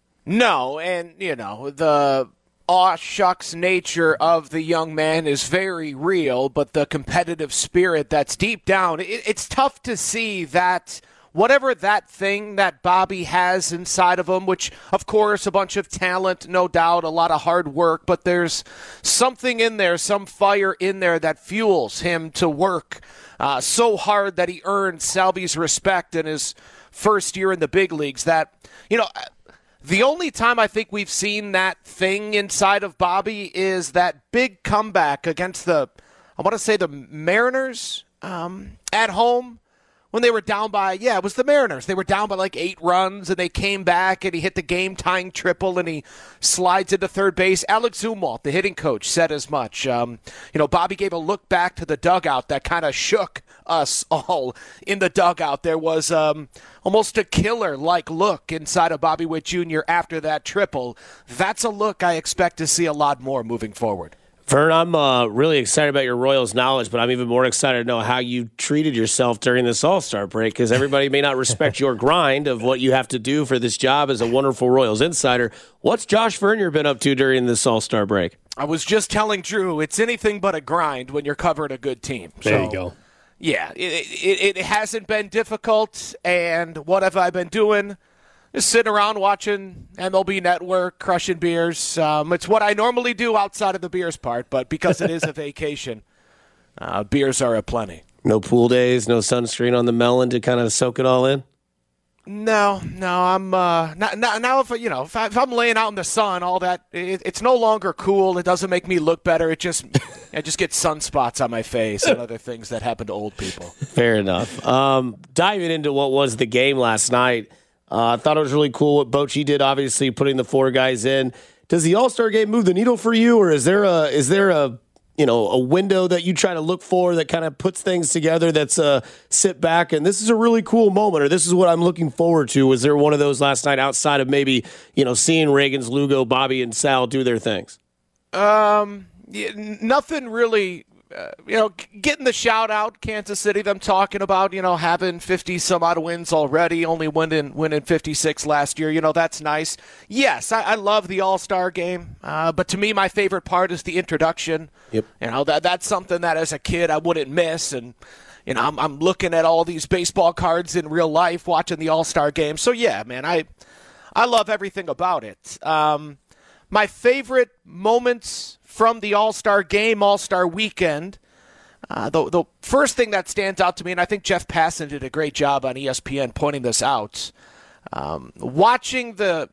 No, and, you know, the aw shucks nature of the young man is very real, but the competitive spirit that's deep down, it, it's tough to see that whatever that thing that Bobby has inside of him, which, of course, a bunch of talent, no doubt, a lot of hard work, but there's something in there, some fire in there that fuels him to work uh, so hard that he earned Salvy's respect in his first year in the big leagues. That, you know, the only time I think we've seen that thing inside of Bobby is that big comeback against the, I want to say the Mariners um, at home. When they were down by, yeah, it was the Mariners. They were down by like eight runs, and they came back, and he hit the game-tying triple, and he slides into third base. Alex Zumwalt, the hitting coach, said as much. Um, you know, Bobby gave a look back to the dugout that kind of shook us all in the dugout. There was um, almost a killer-like look inside of Bobby Witt Junior after that triple. That's a look I expect to see a lot more moving forward. Vern, I'm uh, really excited about your Royals knowledge, but I'm even more excited to know how you treated yourself during this All-Star break, because everybody may not respect your grind of what you have to do for this job as a wonderful Royals insider. What's Josh Vernier been up to during this All-Star break? I was just telling Drew, it's anything but a grind when you're covering a good team. There so, you go. Yeah, it, it, it hasn't been difficult, and what have I been doing? Just sitting around watching M L B Network, crushing beers. Um, it's what I normally do outside of the beers part, but because it is a vacation, uh, beers are aplenty. No pool days, no sunscreen on the melon to kind of soak it all in? No, no, I'm uh, not, not, now. If you know, if, I, if I'm laying out in the sun, all that, it, it's no longer cool. It doesn't make me look better. It just, I just get sunspots on my face and other things that happen to old people. Fair enough. Um, diving into what was the game last night. Uh, I thought it was really cool what Bochy did, obviously, putting the four guys in. does the All-Star game move the needle for you, or is there a is there a you know a window that you try to look for that kind of puts things together? That's uh, sit back and this is a really cool moment, or this is what I'm looking forward to. Was there one of those last night outside of maybe you know seeing Reagan's, Lugo, Bobby, and Sal do their things? Um, yeah, nothing really. Uh, you know, getting the shout out, Kansas City, them talking about, you know, having fifty some odd wins already, only winning, winning fifty-six last year. You know, that's nice. Yes, I, I love the All-Star game. Uh, but to me, my favorite part is the introduction. Yep. You know, that that's something that as a kid I wouldn't miss. And, you know, I'm, I'm looking at all these baseball cards in real life, watching the All-Star game. So, yeah, man, I, I love everything about it. Um, my favorite moments from the All-Star game, All-Star weekend, uh, the, the first thing that stands out to me, and I think Jeff Passan did a great job on E S P N pointing this out, um, watching the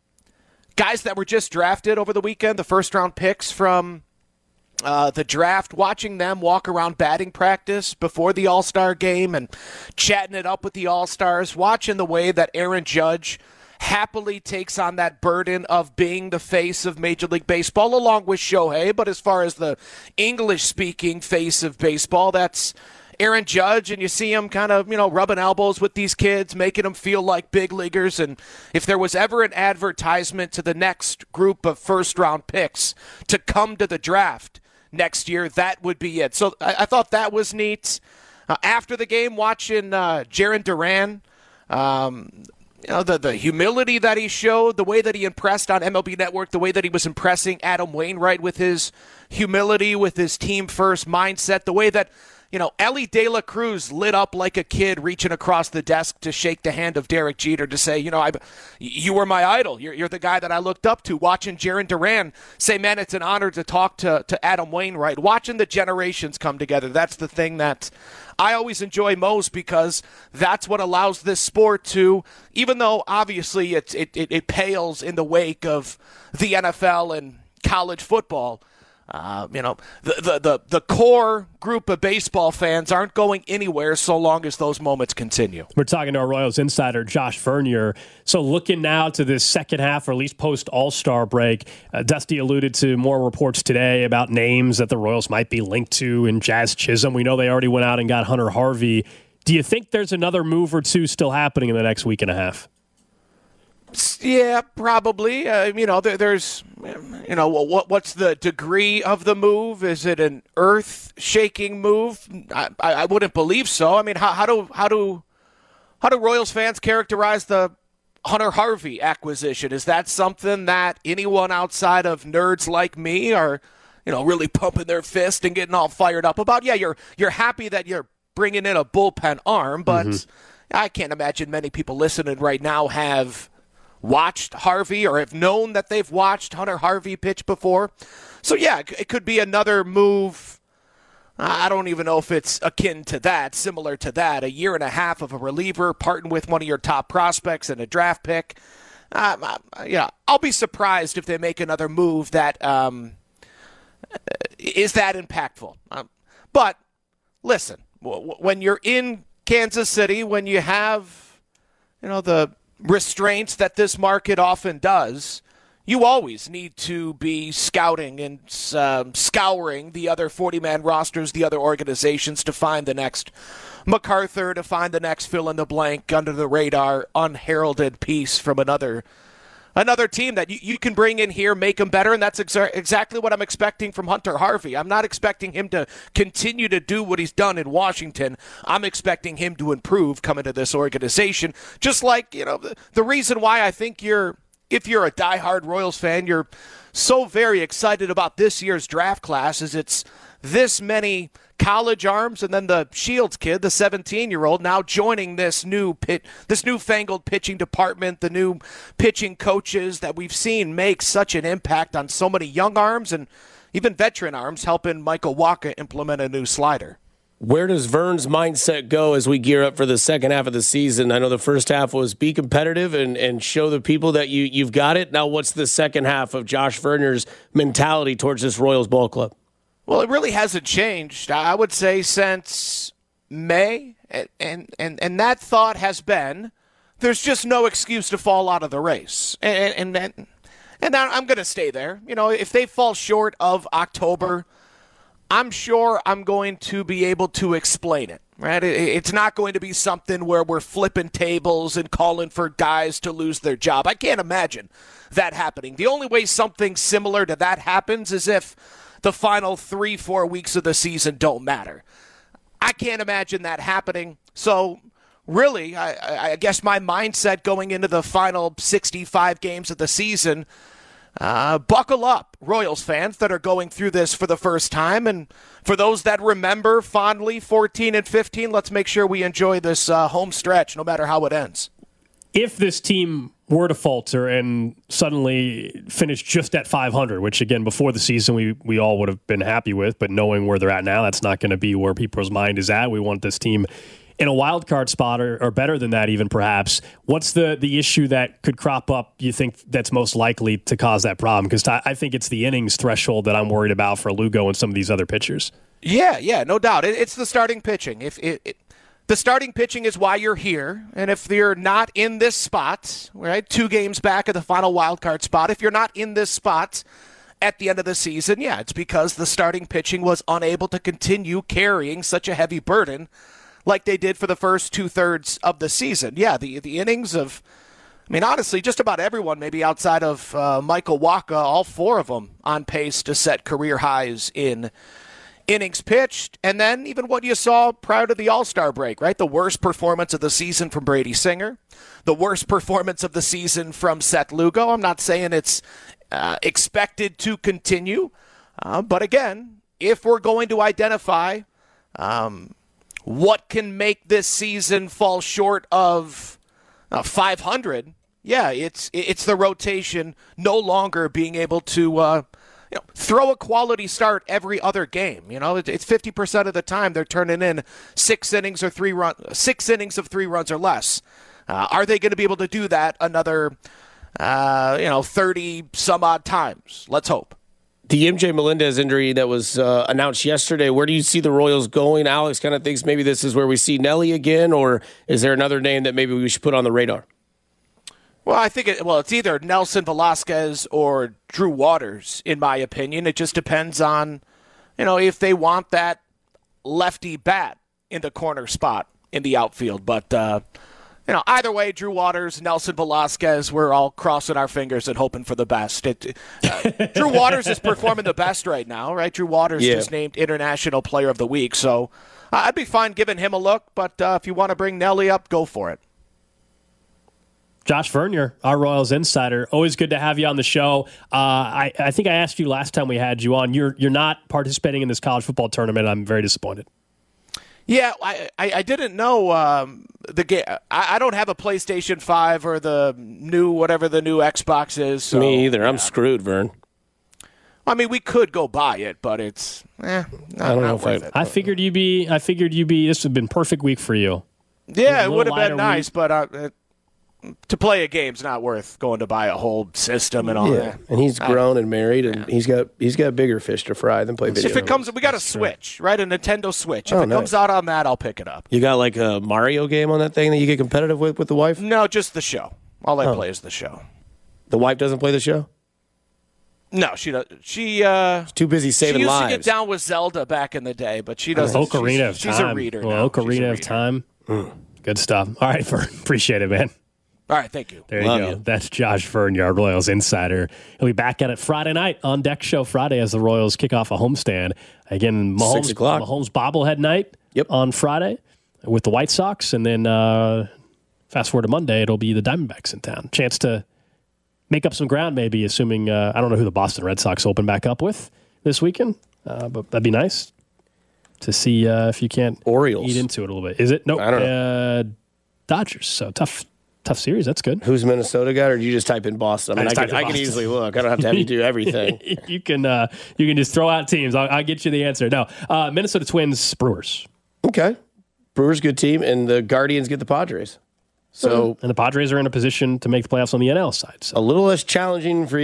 guys that were just drafted over the weekend, the first-round picks from uh, the draft, watching them walk around batting practice before the All-Star game and chatting it up with the All-Stars, watching the way that Aaron Judge happily takes on that burden of being the face of Major League Baseball along with Shohei. But as far as the English-speaking face of baseball, that's Aaron Judge, and you see him kind of, you know, rubbing elbows with these kids, making them feel like big leaguers. And if there was ever an advertisement to the next group of first-round picks to come to the draft next year, that would be it. So I, I thought that was neat. Uh, after the game, watching uh, Jarren Duran, um, You know, the, the humility that he showed, the way that he impressed on M L B Network, the way that he was impressing Adam Wainwright with his humility, with his team-first mindset, the way that, you know, Ellie De La Cruz lit up like a kid reaching across the desk to shake the hand of Derek Jeter to say, you know, I, you were my idol. You're, you're the guy that I looked up to. Watching Jarren Duran say, man, it's an honor to talk to, to Adam Wainwright. Watching the generations come together, that's the thing that I always enjoy most, because that's what allows this sport to, even though obviously it's, it, it, it pales in the wake of the N F L and college football, uh, you know, the, the, the, the core group of baseball fans aren't going anywhere so long as those moments continue. We're talking to our Royals insider, Josh Vernier. So looking now to this second half, or at least post-All-Star break, uh, Dusty alluded to more reports today about names that the Royals might be linked to in Jazz Chisholm. We know they already went out and got Hunter Harvey. Do you think there's another move or two still happening in the next week and a half? Yeah, probably. Uh, you know, there, there's, you know, what what's the degree of the move? Is it an earth-shaking move? I, I wouldn't believe so. I mean, how, how do how do how do Royals fans characterize the Hunter Harvey acquisition? Is that something that anyone outside of nerds like me are, you know, really pumping their fist and getting all fired up about? Yeah, you're you're happy that you're bringing in a bullpen arm, but mm-hmm. I can't imagine many people listening right now have watched Harvey or have known that they've watched Hunter Harvey pitch before. So, yeah, it could be another move. I don't even know if it's akin to that, similar to that. A year and a half of a reliever parting with one of your top prospects and a draft pick. Uh, yeah, I'll be surprised if they make another move that um, is that impactful. Um, but, listen, w- when you're in Kansas City, when you have, you know, the restraints that this market often does, you always need to be scouting and um, scouring the other forty-man rosters, the other organizations, to find the next MacArthur, to find the next fill-in-the-blank, under-the-radar, unheralded piece from another another team that you, you can bring in here, make them better, and that's exa- exactly what I'm expecting from Hunter Harvey. I'm not expecting him to continue to do what he's done in Washington. I'm expecting him to improve coming to this organization. Just like, you know, the, the reason why I think you're, if you're a diehard Royals fan, you're so very excited about this year's draft class is it's this many college arms, and then the Shields kid, the seventeen-year-old, now joining this new pit, this newfangled pitching department, the new pitching coaches that we've seen make such an impact on so many young arms and even veteran arms, helping Michael Wacha implement a new slider. Where does Vern's mindset go as we gear up for the second half of the season? I know the first half was be competitive and, and show the people that you, you've got it. Now what's the second half of Josh Vernier's mentality towards this Royals ball club? Well, it really hasn't changed, I would say, since May, and and, and that thought has been, there's just no excuse to fall out of the race. And and, and And I'm going to stay there. You know, if they fall short of October, I'm sure I'm going to be able to explain it, right? It's not going to be something where we're flipping tables and calling for guys to lose their job. I can't imagine that happening. The only way something similar to that happens is if the final three, four weeks of the season don't matter. I can't imagine that happening. So really, I, I guess my mindset going into the final sixty-five games of the season, uh, buckle up, Royals fans that are going through this for the first time. And for those that remember fondly fourteen and fifteen, let's make sure we enjoy this uh, home stretch no matter how it ends. If this team were to falter and suddenly finish just at five hundred, which, again, before the season we, we all would have been happy with, but knowing where they're at now, that's not going to be where people's mind is at. We want this team in a wild card spot or, or better than that even perhaps. What's the, the issue that could crop up you think that's most likely to cause that problem? Because I, I think it's the innings threshold that I'm worried about for Lugo and some of these other pitchers. Yeah, yeah, no doubt. It, it's the starting pitching. If it, it, the starting pitching is why you're here, and if you're not in this spot, right, two games back at the final wild card spot, if you're not in this spot at the end of the season, yeah, it's because the starting pitching was unable to continue carrying such a heavy burden like they did for the first two-thirds of the season. Yeah, the the innings of, I mean, honestly, just about everyone, maybe outside of uh, Michael Wacha, all four of them on pace to set career highs in innings pitched. And then even what you saw prior to the All-Star break, right? The worst performance of the season from Brady Singer, the worst performance of the season from Seth Lugo. I'm not saying it's uh, expected to continue, uh, but again, if we're going to identify um, what can make this season fall short of uh, five hundred? Yeah, it's it's the rotation no longer being able to uh, you know, throw a quality start every other game. You know, it's fifty percent of the time they're turning in six innings or three run, six innings of three runs or less. Uh, are they going to be able to do that another, uh, you know, thirty some odd times? Let's hope. The M J Melendez injury that was uh, announced yesterday, where do you see the Royals going? Alex kind of thinks maybe this is where we see Nelly again, or is there another name that maybe we should put on the radar? Well, I think it, well, it's either Nelson Velasquez or Drew Waters, in my opinion. It just depends on, you know, if they want that lefty bat in the corner spot in the outfield. But, uh, you know, either way, Drew Waters, Nelson Velasquez, we're all crossing our fingers and hoping for the best. It, uh, Drew Waters is performing the best right now, right? Drew Waters yeah. just named International Player of the Week. So uh, I'd be fine giving him a look. But uh, if you want to bring Nelly up, go for it. Josh Vernier, our Royals insider. Always good to have you on the show. Uh, I, I think I asked you last time we had you on. You're you're not participating in this college football tournament. I'm very disappointed. Yeah, I, I, I didn't know um, the game. I, I don't have a PlayStation five or the new whatever the new Xbox is. So, Me either. I'm yeah. screwed, Vern. I mean, we could go buy it, but it's eh, not, I don't not know if worth I, it. I figured you'd be. I figured you'd be. This would have been a perfect week for you. Yeah, it would have been nice, week. but uh, it, to play a game's not worth going to buy a whole system and all yeah. that. And he's grown and married, and yeah. he's got he's got bigger fish to fry than play video If it games. comes, we got a Switch, right? A Nintendo Switch. If oh, it nice. comes out on that, I'll pick it up. You got like a Mario game on that thing that you get competitive with with the wife? No, just the show. All I oh. play is the show. The wife doesn't play the show? No, she does. She uh, she's too busy saving she used lives. to get down with Zelda back in the day, but she doesn't. Ocarina she's, of she's Time. a reader well, now. Ocarina of Time. Mm. Good stuff. All right, Vern. Appreciate it, man. All right, thank you. There you Love go. You. That's Josh Vernier, Royals insider. He'll be back at it Friday night on Deck Show Friday as the Royals kick off a homestand. Again, Mahomes, Six o'clock. Mahomes bobblehead night yep. on Friday with the White Sox. And then uh, fast forward to Monday, it'll be the Diamondbacks in town. Chance to make up some ground maybe, assuming uh, I don't know who the Boston Red Sox open back up with this weekend. Uh, but that'd be nice to see uh, if you can't Orioles. eat into it a little bit. Is it? No, nope. I don't know. Uh, Dodgers. So tough. Tough series. That's good. Who's Minnesota got, or do you just type in Boston? I, mean, I, I, can, I can easily look. I don't have to have you do everything. you can uh, you can just throw out teams. I'll, I'll get you the answer. No, uh, Minnesota Twins, Brewers. Okay. Brewers, good team, and the Guardians get the Padres. So and the Padres are in a position to make the playoffs on the N L side. So. A little less challenging for you.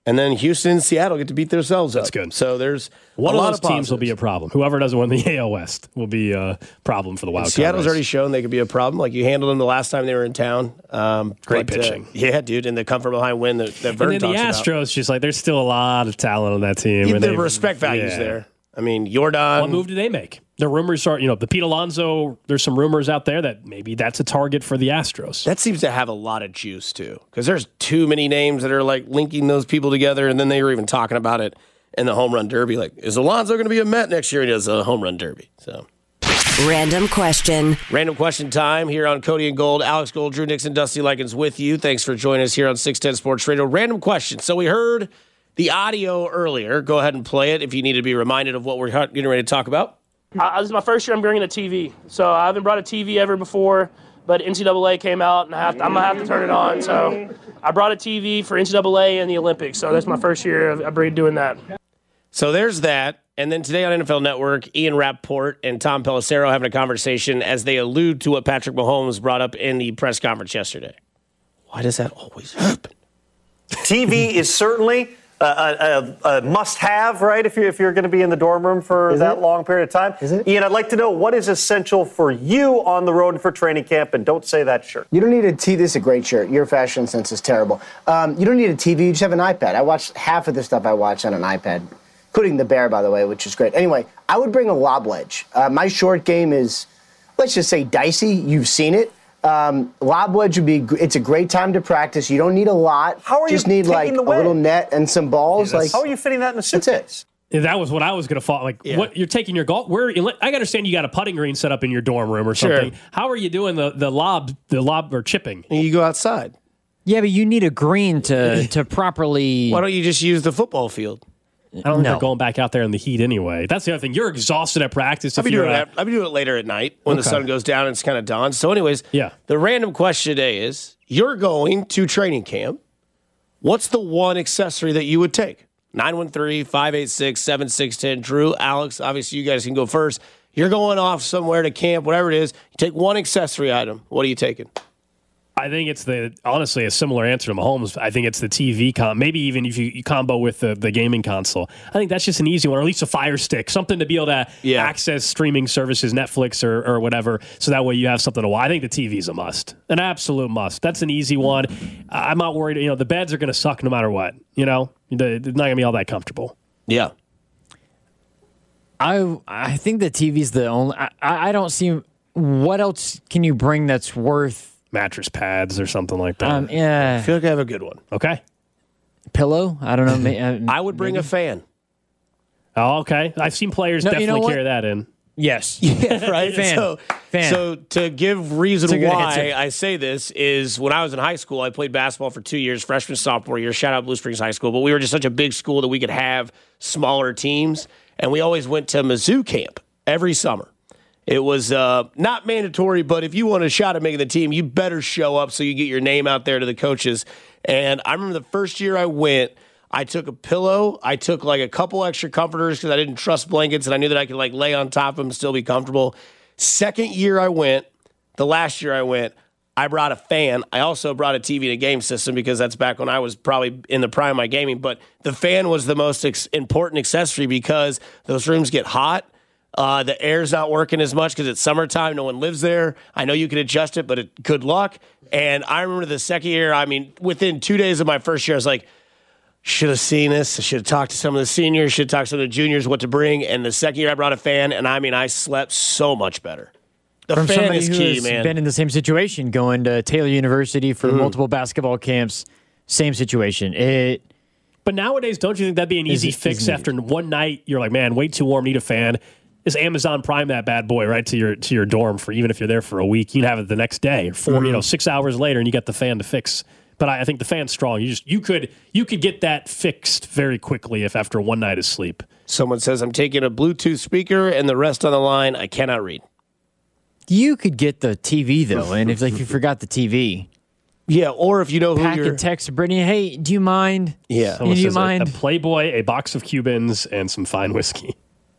And then Houston and Seattle get to beat themselves up. That's good. So there's One a of lot those of teams will be a problem. Whoever doesn't win the A L West will be a problem for the Wild Card. Seattle's race. already shown they could be a problem. Like you handled them the last time they were in town. Um, Great but, uh, pitching. yeah, dude, and the come from behind win that, that Vern And then the talks Astros, about. just like there's still a lot of talent on that team. Yeah, and the they've- respect values yeah. there. I mean, Jordan. What move did they make? The rumors are, you know, the Pete Alonso, there's some rumors out there that maybe that's a target for the Astros. That seems to have a lot of juice, too, because there's too many names that are like linking those people together, and then they were even talking about it in the home run derby. Like, is Alonso going to be a Met next year? He does a home run derby. So, Random question. Random question time here on Cody and Gold. Alex Gold, Drew Nixon, Dusty Likens with you. Thanks for joining us here on six ten Sports Radio. Random question. So we heard the audio earlier. Go ahead and play it if you need to be reminded of what we're getting ready to talk about. I, this is my first year I'm bringing a T V. So I haven't brought a T V ever before, but N C double A came out, and I have to, I'm going to have to turn it on. So I brought a T V for N C double A and the Olympics. So that's my first year of, of doing that. So there's that. And then today on N F L Network, Ian Rappaport and Tom Pelissero having a conversation as they allude to what Patrick Mahomes brought up in the press conference yesterday. Why does that always happen? T V is certainly a, a, a must-have, right, if you're, if you're going to be in the dorm room for Is that it? long period of time. Is it? Ian, I'd like to know what is essential for you on the road for training camp, and don't say that shirt. You don't need a T V. This is a great shirt. Your fashion sense is terrible. Um, you don't need a T V. You just have an iPad. I watch half of the stuff I watch on an iPad, including The Bear, by the way, which is great. Anyway, I would bring a lob wedge. Uh, my short game is, let's just say, dicey. You've seen it. Um, lob wedge would be, it's a great time to practice. You don't need a lot. How are you just need taking like the a little wedge? net and some balls. Yeah, like How are you fitting that in the suitcase? Yeah, that was what I was going to follow. Like, Yeah. what you're taking your golf? Where I understand you got a putting green set up in your dorm room or something. Sure. How are you doing the the lob, the lob or chipping? And you go outside. Yeah, but you need a green to to properly. Why don't you just use the football field? I don't think No. they're going back out there in the heat anyway. That's the other thing. You're exhausted at practice. I'll If be, you're doing at, it, I'll be doing it later at night when the Okay. sun goes down and it's kind of dawn. So anyways, Yeah. the random question today is, you're going to training camp. What's the one accessory that you would take? nine one three, five eight six, seven six one zero. Drew, Alex, obviously you guys can go first. You're going off somewhere to camp, whatever it is. You take one accessory item. What are you taking? I think it's the honestly a similar answer to Mahomes. I think it's the T V com. Maybe even if you, you combo with the, the gaming console. I think that's just an easy one, or at least a Fire Stick, something to be able to Yeah. access streaming services, Netflix or, or whatever. So that way you have something to watch. I think the T V is a must, an absolute must. That's an easy one. I'm not worried. You know, the beds are going to suck no matter what. You know, they're not going to be all that comfortable. Yeah. I I think the T V's the only. I, I don't see what else can you bring that's worth Mattress pads or something like that. Um, yeah, I feel like I have a good one. Okay. pillow. I don't know. may, uh, I would bring maybe? a fan. Oh, okay. I've seen players No, you definitely know what? carry that in. Yes. Yeah, right. Fan. So, Fan. so to give reason That's a good why answer. I say this is when I was in high school, I played basketball for two years, freshman, sophomore year. Shout out Blue Springs High School. But we were just such a big school that we could have smaller teams, and we always went to Mizzou camp every summer. It was uh, not mandatory, but if you want a shot at making the team, you better show up so you get your name out there to the coaches. And I remember the first year I went, I took a pillow. I took like a couple extra comforters because I didn't trust blankets, and I knew that I could like lay on top of them and still be comfortable. Second year I went, the last year I went, I brought a fan. I also brought a T V and a game system because that's back when I was probably in the prime of my gaming. But the fan was the most ex- important accessory because those rooms get hot. Uh, the air's not working as much because it's summertime. No one lives there. I know you can adjust it, but it, good luck. And I remember the second year, I mean, within two days of my first year, I was like, should have seen this. I should have talked to some of the seniors, should have talked to some of the juniors what to bring. And the second year I brought a fan, and I mean, I slept so much better. The From fan somebody is who key, has man. been in the same situation, going to Taylor University for Mhm. multiple basketball camps, same situation. It. But nowadays, don't you think that'd be an Is easy it- fix isn't it? after one night? You're like, man, way too warm, need a fan. Is Amazon Prime that bad boy right to your to your dorm for even if you're there for a week? You can have it the next day or 4 Mhm. you know, six hours later, and you got the fan to fix. But I, I think the fan's strong. You just you could you could get that fixed very quickly if after one night of sleep. Someone says, I'm taking a Bluetooth speaker and the rest on the line, I cannot read. You could get the T V though, and if like you forgot the T V, Yeah, or if you know who pack you're... a text Brittany. Hey, do you mind? Yeah. Someone do you says a- mind? A, Playboy, a box of Cubans, and some fine whiskey.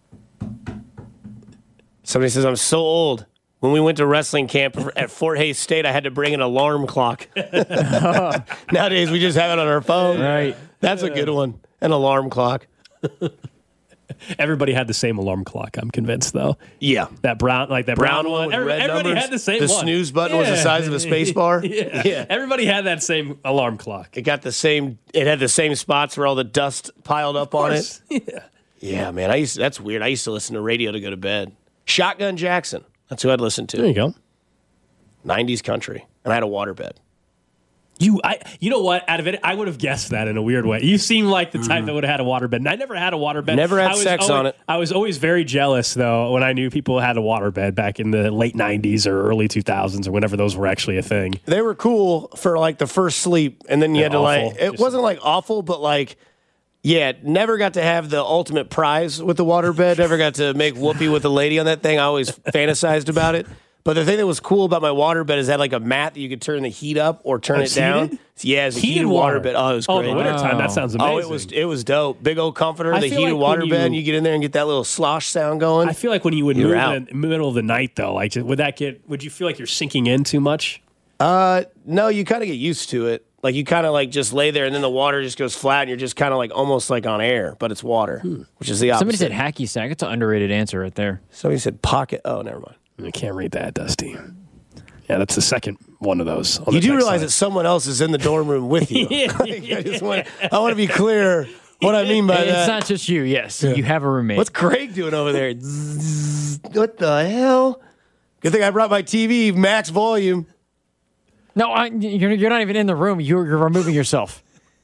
Somebody says, I'm so old. When we went to wrestling camp at Fort Hays State, I had to bring an alarm clock. Nowadays, we just have it on our phone. Right. That's a good one. An alarm clock. Everybody had the same alarm clock, I'm convinced, though. Yeah. That brown, like that brown, Brown one with Every, red everybody numbers. had the same The one. snooze button was the size of a space bar. yeah. Yeah. Everybody had that same alarm clock. It got the same. It had the same spots where all the dust piled up on it. Yeah. Yeah, man. I used to, that's weird. I used to listen to radio to go to bed. Shotgun Jackson. That's who I'd listen to. There you go. nineties country, and I had a waterbed. You, I, you know what? Out of it, I would have guessed that in a weird way. You seem like the type mm. that would have had a waterbed. And I never had a waterbed. Never had I was sex always, on it. I was always very jealous, though, when I knew people had a waterbed back in the late nineties or early two thousands or whenever those were actually a thing. They were cool for like the first sleep, and then you They're had to awful. like. It Just- wasn't like awful, but like. Yeah, never got to have the ultimate prize with the waterbed. Never got to make whoopee with a lady on that thing. I always fantasized about it. But the thing that was cool about my waterbed is that like a mat that you could turn the heat up or turn Like it down. heated? Yeah, it's a Heated heated water. waterbed. Oh, it was Oh, great. in the wintertime, that sounds amazing. Oh, it was it was dope. Big old comforter, I the feel heated like when waterbed. you- And you get in there and get that little slosh sound going. I feel like when you would You're move out. in the middle of the night, though, like would that get? Would you feel like you're sinking in too much? Uh, no, you kind of get used to it. Like you kind of like just lay there, and then the water just goes flat, and you're just kind of like almost like on air, but it's water, Hmm. which is the opposite. Somebody said hacky sack. It's an underrated answer right there. Somebody said pocket. Oh, never mind. I can't read that, Dusty. Yeah, that's the second one of those. on You the do text realize line. that someone else is in the dorm room with you. Yeah. Like, I just want I want to be clear what I mean by it's that. not just you. Yes, Yeah. you have a roommate. What's Craig doing over there? Zzz, what the hell? Good thing I brought my T V max volume. No, I, you're, you're not even in the room. You're, you're removing yourself.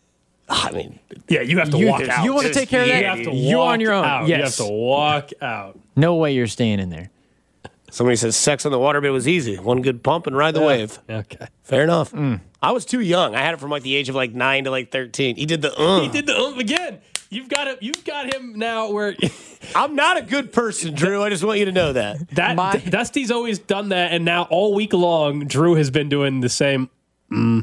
I mean, yeah, you have to you, walk out. You want to take care of that? You have to You're walk on your own. out. Yes. You have to walk out. No way you're staying in there. Somebody says sex on the waterbed was easy. One good pump and ride the Yeah. wave. Okay. Fair enough. Mm. I was too young. I had it from like the age of like nine to like thirteen. He did the uh. He did the um again. You've got him. You've got him now. Where I'm not a good person, Drew. I just want you to know that. that My- D- Dusty's always done that, and now all week long, Drew has been doing the same. Mm.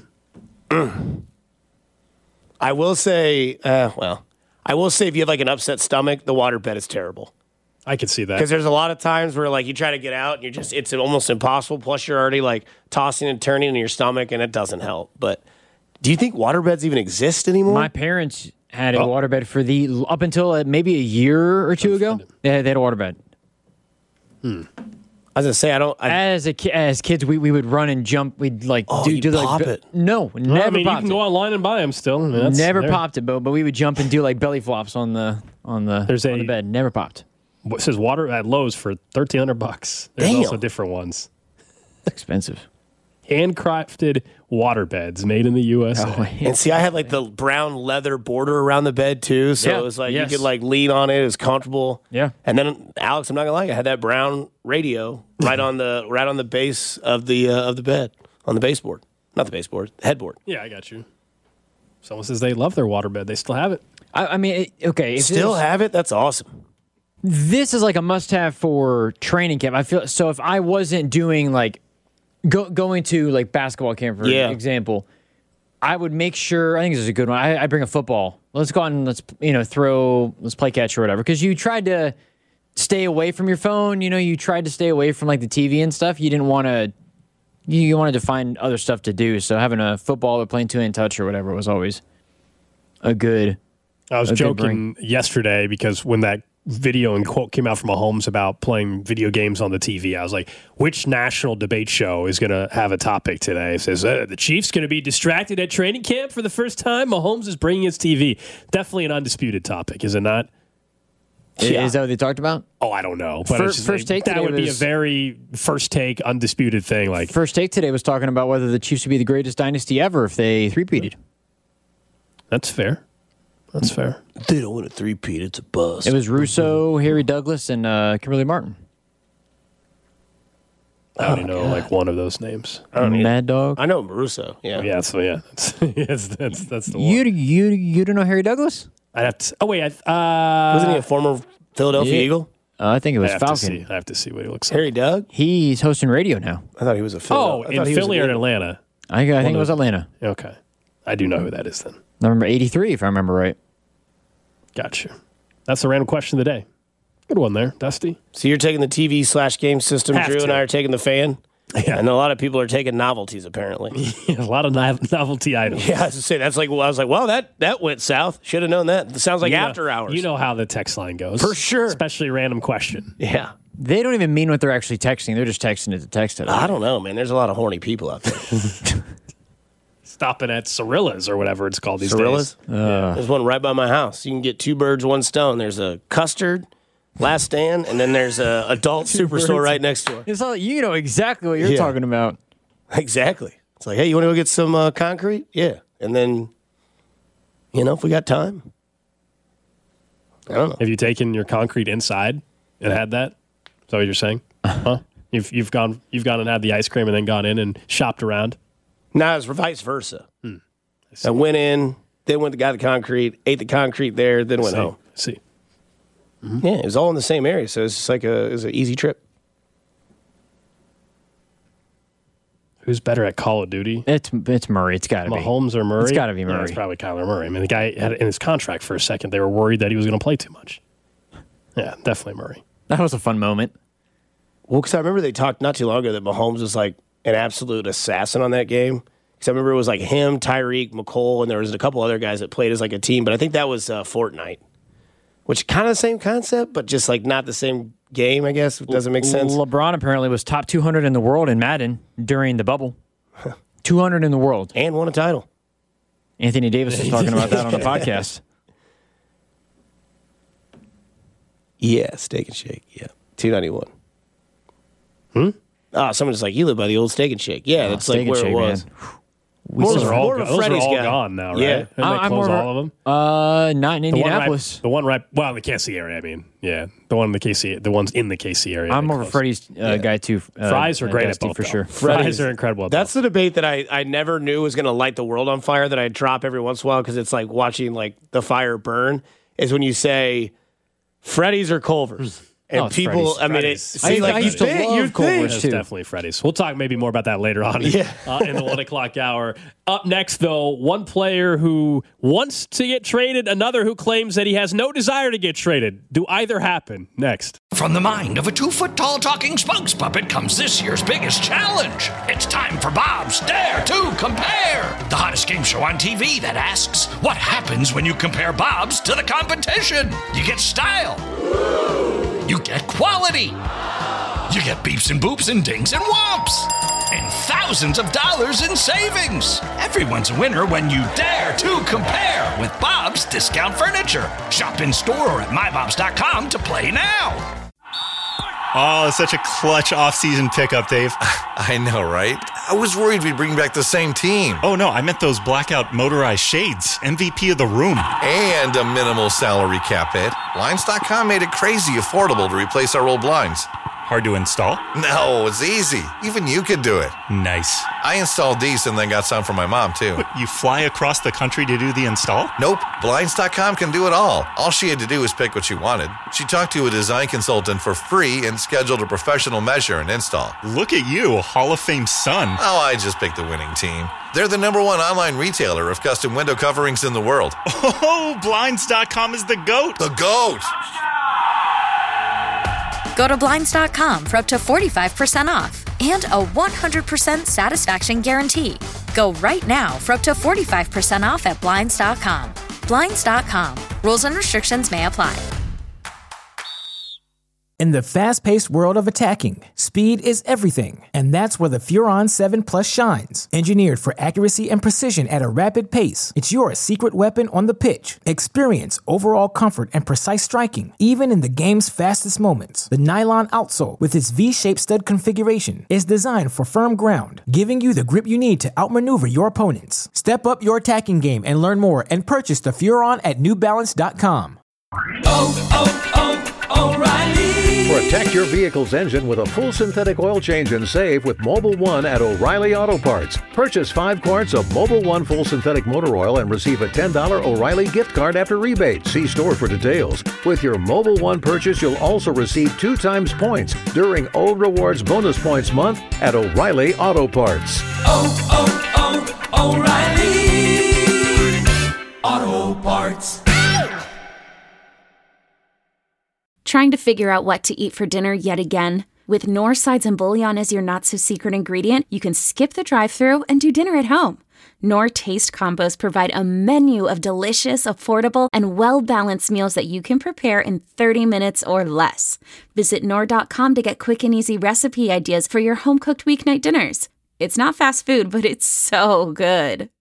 I will say, uh, well, I will say if you have like an upset stomach, the waterbed is terrible. I can see that. Because there's a lot of times where like you try to get out and you're just, it's almost impossible. Plus you're already like tossing and turning in your stomach and it doesn't help. But do you think waterbeds even exist anymore? My parents had a Oh. waterbed for the up until uh, maybe a year or two ago. They had, they had a waterbed. Hmm. I was gonna say I don't. I, As a ki- as kids, we, we would run and jump. We'd like Oh, do, you'd do like pop be- it. No, never Well, I mean, you popped can it. go online and buy them still. I mean, that's- never they're- popped it, but but we would jump and do like belly flops on the on the There's on a- the bed. Never popped. What says water at Lowe's for thirteen hundred bucks. There's Damn. also different ones. It's expensive. Handcrafted water beds made in the U S A. Oh, yeah. and see, I had like the brown leather border around the bed too, so Yeah, it was like yes. you could like lean on it. It was comfortable. Yeah. And then Alex, I'm not gonna lie, I had that brown radio right on the right on the base of the uh, of the bed on the baseboard, not the baseboard, the headboard. Yeah, I got you. Someone says they love their waterbed. They still have it. I, I mean, it, okay. If Still this, have it? That's awesome. this is like a must-have for training camp. I feel so. If I wasn't doing like go, going to like basketball camp, for Yeah. example, I would make sure. I think this is a good one. I, I bring a football. Let's go out and let's you know throw. Let's play catch or whatever. Because you tried to stay away from your phone. You know, you tried to stay away from like the T V and stuff. You didn't want to. You wanted to find other stuff to do. So having a football or playing two-hand touch or whatever was always a good. I was a good joking bring. yesterday because when that video and quote came out from Mahomes about playing video games on the T V, I was like, which national debate show is going to have a topic today? It says, uh, the Chiefs going to be distracted at training camp for the first time. Mahomes is bringing his T V. Definitely an undisputed topic, is it not? Is that what they talked about? Oh, I don't know. But Fir- it's just first like, take that today would be a was- very first take, undisputed thing. Like, First Take today was talking about whether the Chiefs would be the greatest dynasty ever if they three-peated. that's fair. That's fair. They don't want a three-peat. It's a bust. It was Russo, Harry Douglas, and uh, Kimberly Martin. I only know like one of those names. I don't need- Mad Dog. I know Maruso. Yeah. Yeah, so yeah, that's yes, that's that's the one. You you you don't know Harry Douglas? I'd have to. Oh wait, I, uh, Wasn't he a former Philadelphia Yeah. Eagle? Uh, I think it I was have to Falcon. see. I have to see what he looks like. Harry Doug? He's hosting radio now. I thought he was a Oh, Philadelphia. I in thought he was Philly an or in Eagle. Atlanta? I, I think it of- was Atlanta. Okay, I do know who that is then. Number eighty-three, if I remember right. Gotcha. That's the random question of the day. Good one there, Dusty. So you're taking the T V slash game system. Have Drew and to. I are taking the fan. Yeah, and a lot of people are taking novelties, apparently. Yeah, a lot of no- novelty items. Yeah, I was to say that's like well, I was like, well, that that went south. Should have known that. It sounds like You after know, hours. You know how the text line goes. For sure. Especially random question. Yeah. They don't even mean what they're actually texting. They're just texting it to text it. I don't know, man. There's a lot of horny people out there. Stopping at Cirillas or whatever it's called these Cirillas? days. Uh, There's one right by my house. You can get two birds, one stone. There's a custard, last stand, and then there's a adult superstore right next door. It's all, you know exactly what you're Yeah. talking about. Exactly. It's like, hey, you want to go get some uh, concrete? Yeah. And then, you know, if we got time. I don't know. Have you taken your concrete inside and had that? Is that what you're saying? Huh? You've you've gone you've gone and had the ice cream and then gone in and shopped around? No, it's vice versa. Hmm. I, I went in, then went to got the concrete, ate the concrete there, then went see. home. See. Mm-hmm. Yeah, it was all in the same area, so it's just like a it was an easy trip. Who's better at Call of Duty? It's it's Murray. It's got to be. Mahomes or Murray? It's got to be Yeah, Murray. it's probably Kyler Murray. I mean, the guy had it in his contract for a second. They were worried that he was going to play too much. Yeah, definitely Murray. That was a fun moment. Well, because I remember they talked not too long ago that Mahomes was like an absolute assassin on that game. Because I remember it was like him, Tyreek, McCole, and there was a couple other guys that played as like a team. But I think that was uh, Fortnite, which kind of the same concept, but just like not the same game, I guess. It doesn't make sense. LeBron apparently was top two hundred in the world in Madden during the bubble. two hundred in the world. And won a title. Anthony Davis was talking about that on the podcast. Yeah, Steak and Shake. Yeah, two ninety-one. Hmm? Ah, someone just like, you live by the old Steak and Shake. Yeah, Oh, that's Steak like and where Shake, it was. man. More Those of- are all, more go- of a those are Freddy's all guy. gone now, right? Yeah. Didn't they I'm close more all of them? Uh, not in The one, right, Indianapolis. the one right, well, the K C area, I mean. Yeah, the one in the K C, the ones in the K C area. I'm they more of a closed. Freddy's uh, guy too. Uh, Fries are uh, great at Dusty, both, for though. sure. Fries are incredible at That's the debate that I, I never knew was going to light the world on fire that I drop every once in a while because it's like watching like the fire burn is when you say Freddy's or Culver's. And Oh, it's people, Freddy's. I mean, it, Freddy's. see, I- like I you used to think, love you Culver's, think. too. It's definitely Freddy's. We'll talk maybe more about that later on Yeah. uh, in the one o'clock hour. Up next, though, one player who wants to get traded, another who claims that he has no desire to get traded. Do either happen? Next. From the mind of a two-foot-tall talking spokes puppet comes this year's biggest challenge. It's time for Bob's Dare to Compare, the hottest game show on T V that asks, what happens when you compare Bob's to the competition? You get style. You get quality. You get beeps and boops and dings and whomps. And thousands of dollars in savings. Everyone's a winner when you dare to compare with Bob's Discount Furniture. Shop in store or at my bobs dot com to play now. Oh, such a clutch off-season pickup, Dave. I know, right? I was worried we'd bring back the same team. Oh, no, I meant those blackout motorized shades. M V P of the room. And a minimal salary cap hit. Blinds dot com made it crazy affordable to replace our old blinds. Hard to install? No, it's easy. Even you could do it. Nice. I installed these and then got some for my mom, too. You fly across the country to do the install? Nope. Blinds dot com can do it all. All she had to do was pick what she wanted. She talked to a design consultant for free and scheduled a professional measure and install. Look at you, Hall of Fame son. Oh, I just picked the winning team. They're the number one online retailer of custom window coverings in the world. Oh, Blinds dot com is the GOAT. The GOAT! Go to Blinds dot com for up to forty-five percent off and a one hundred percent satisfaction guarantee. Go right now for up to forty-five percent off at Blinds dot com. Blinds dot com. Rules and restrictions may apply. In the fast-paced world of attacking, speed is everything, and that's where the Furon seven Plus shines. Engineered for accuracy and precision at a rapid pace, it's your secret weapon on the pitch. Experience overall comfort and precise striking, even in the game's fastest moments. The nylon outsole, with its V-shaped stud configuration, is designed for firm ground, giving you the grip you need to outmaneuver your opponents. Step up your attacking game and learn more and purchase the Furon at New Balance dot com. Oh, oh, oh, O'Reilly. Protect your vehicle's engine with a full synthetic oil change and save with Mobil one at O'Reilly Auto Parts. Purchase five quarts of Mobil one full synthetic motor oil and receive a ten dollars O'Reilly gift card after rebate. See store for details. With your Mobil one purchase, you'll also receive two times points during O Rewards Bonus Points Month at O'Reilly Auto Parts. Oh, oh, oh, O'Reilly Auto Parts. Trying to figure out what to eat for dinner yet again? With Knorr sides and bouillon as your not-so-secret ingredient, you can skip the drive-thru and do dinner at home. Knorr Taste Combos provide a menu of delicious, affordable, and well-balanced meals that you can prepare in thirty minutes or less. Visit Knorr dot com to get quick and easy recipe ideas for your home-cooked weeknight dinners. It's not fast food, but it's so good.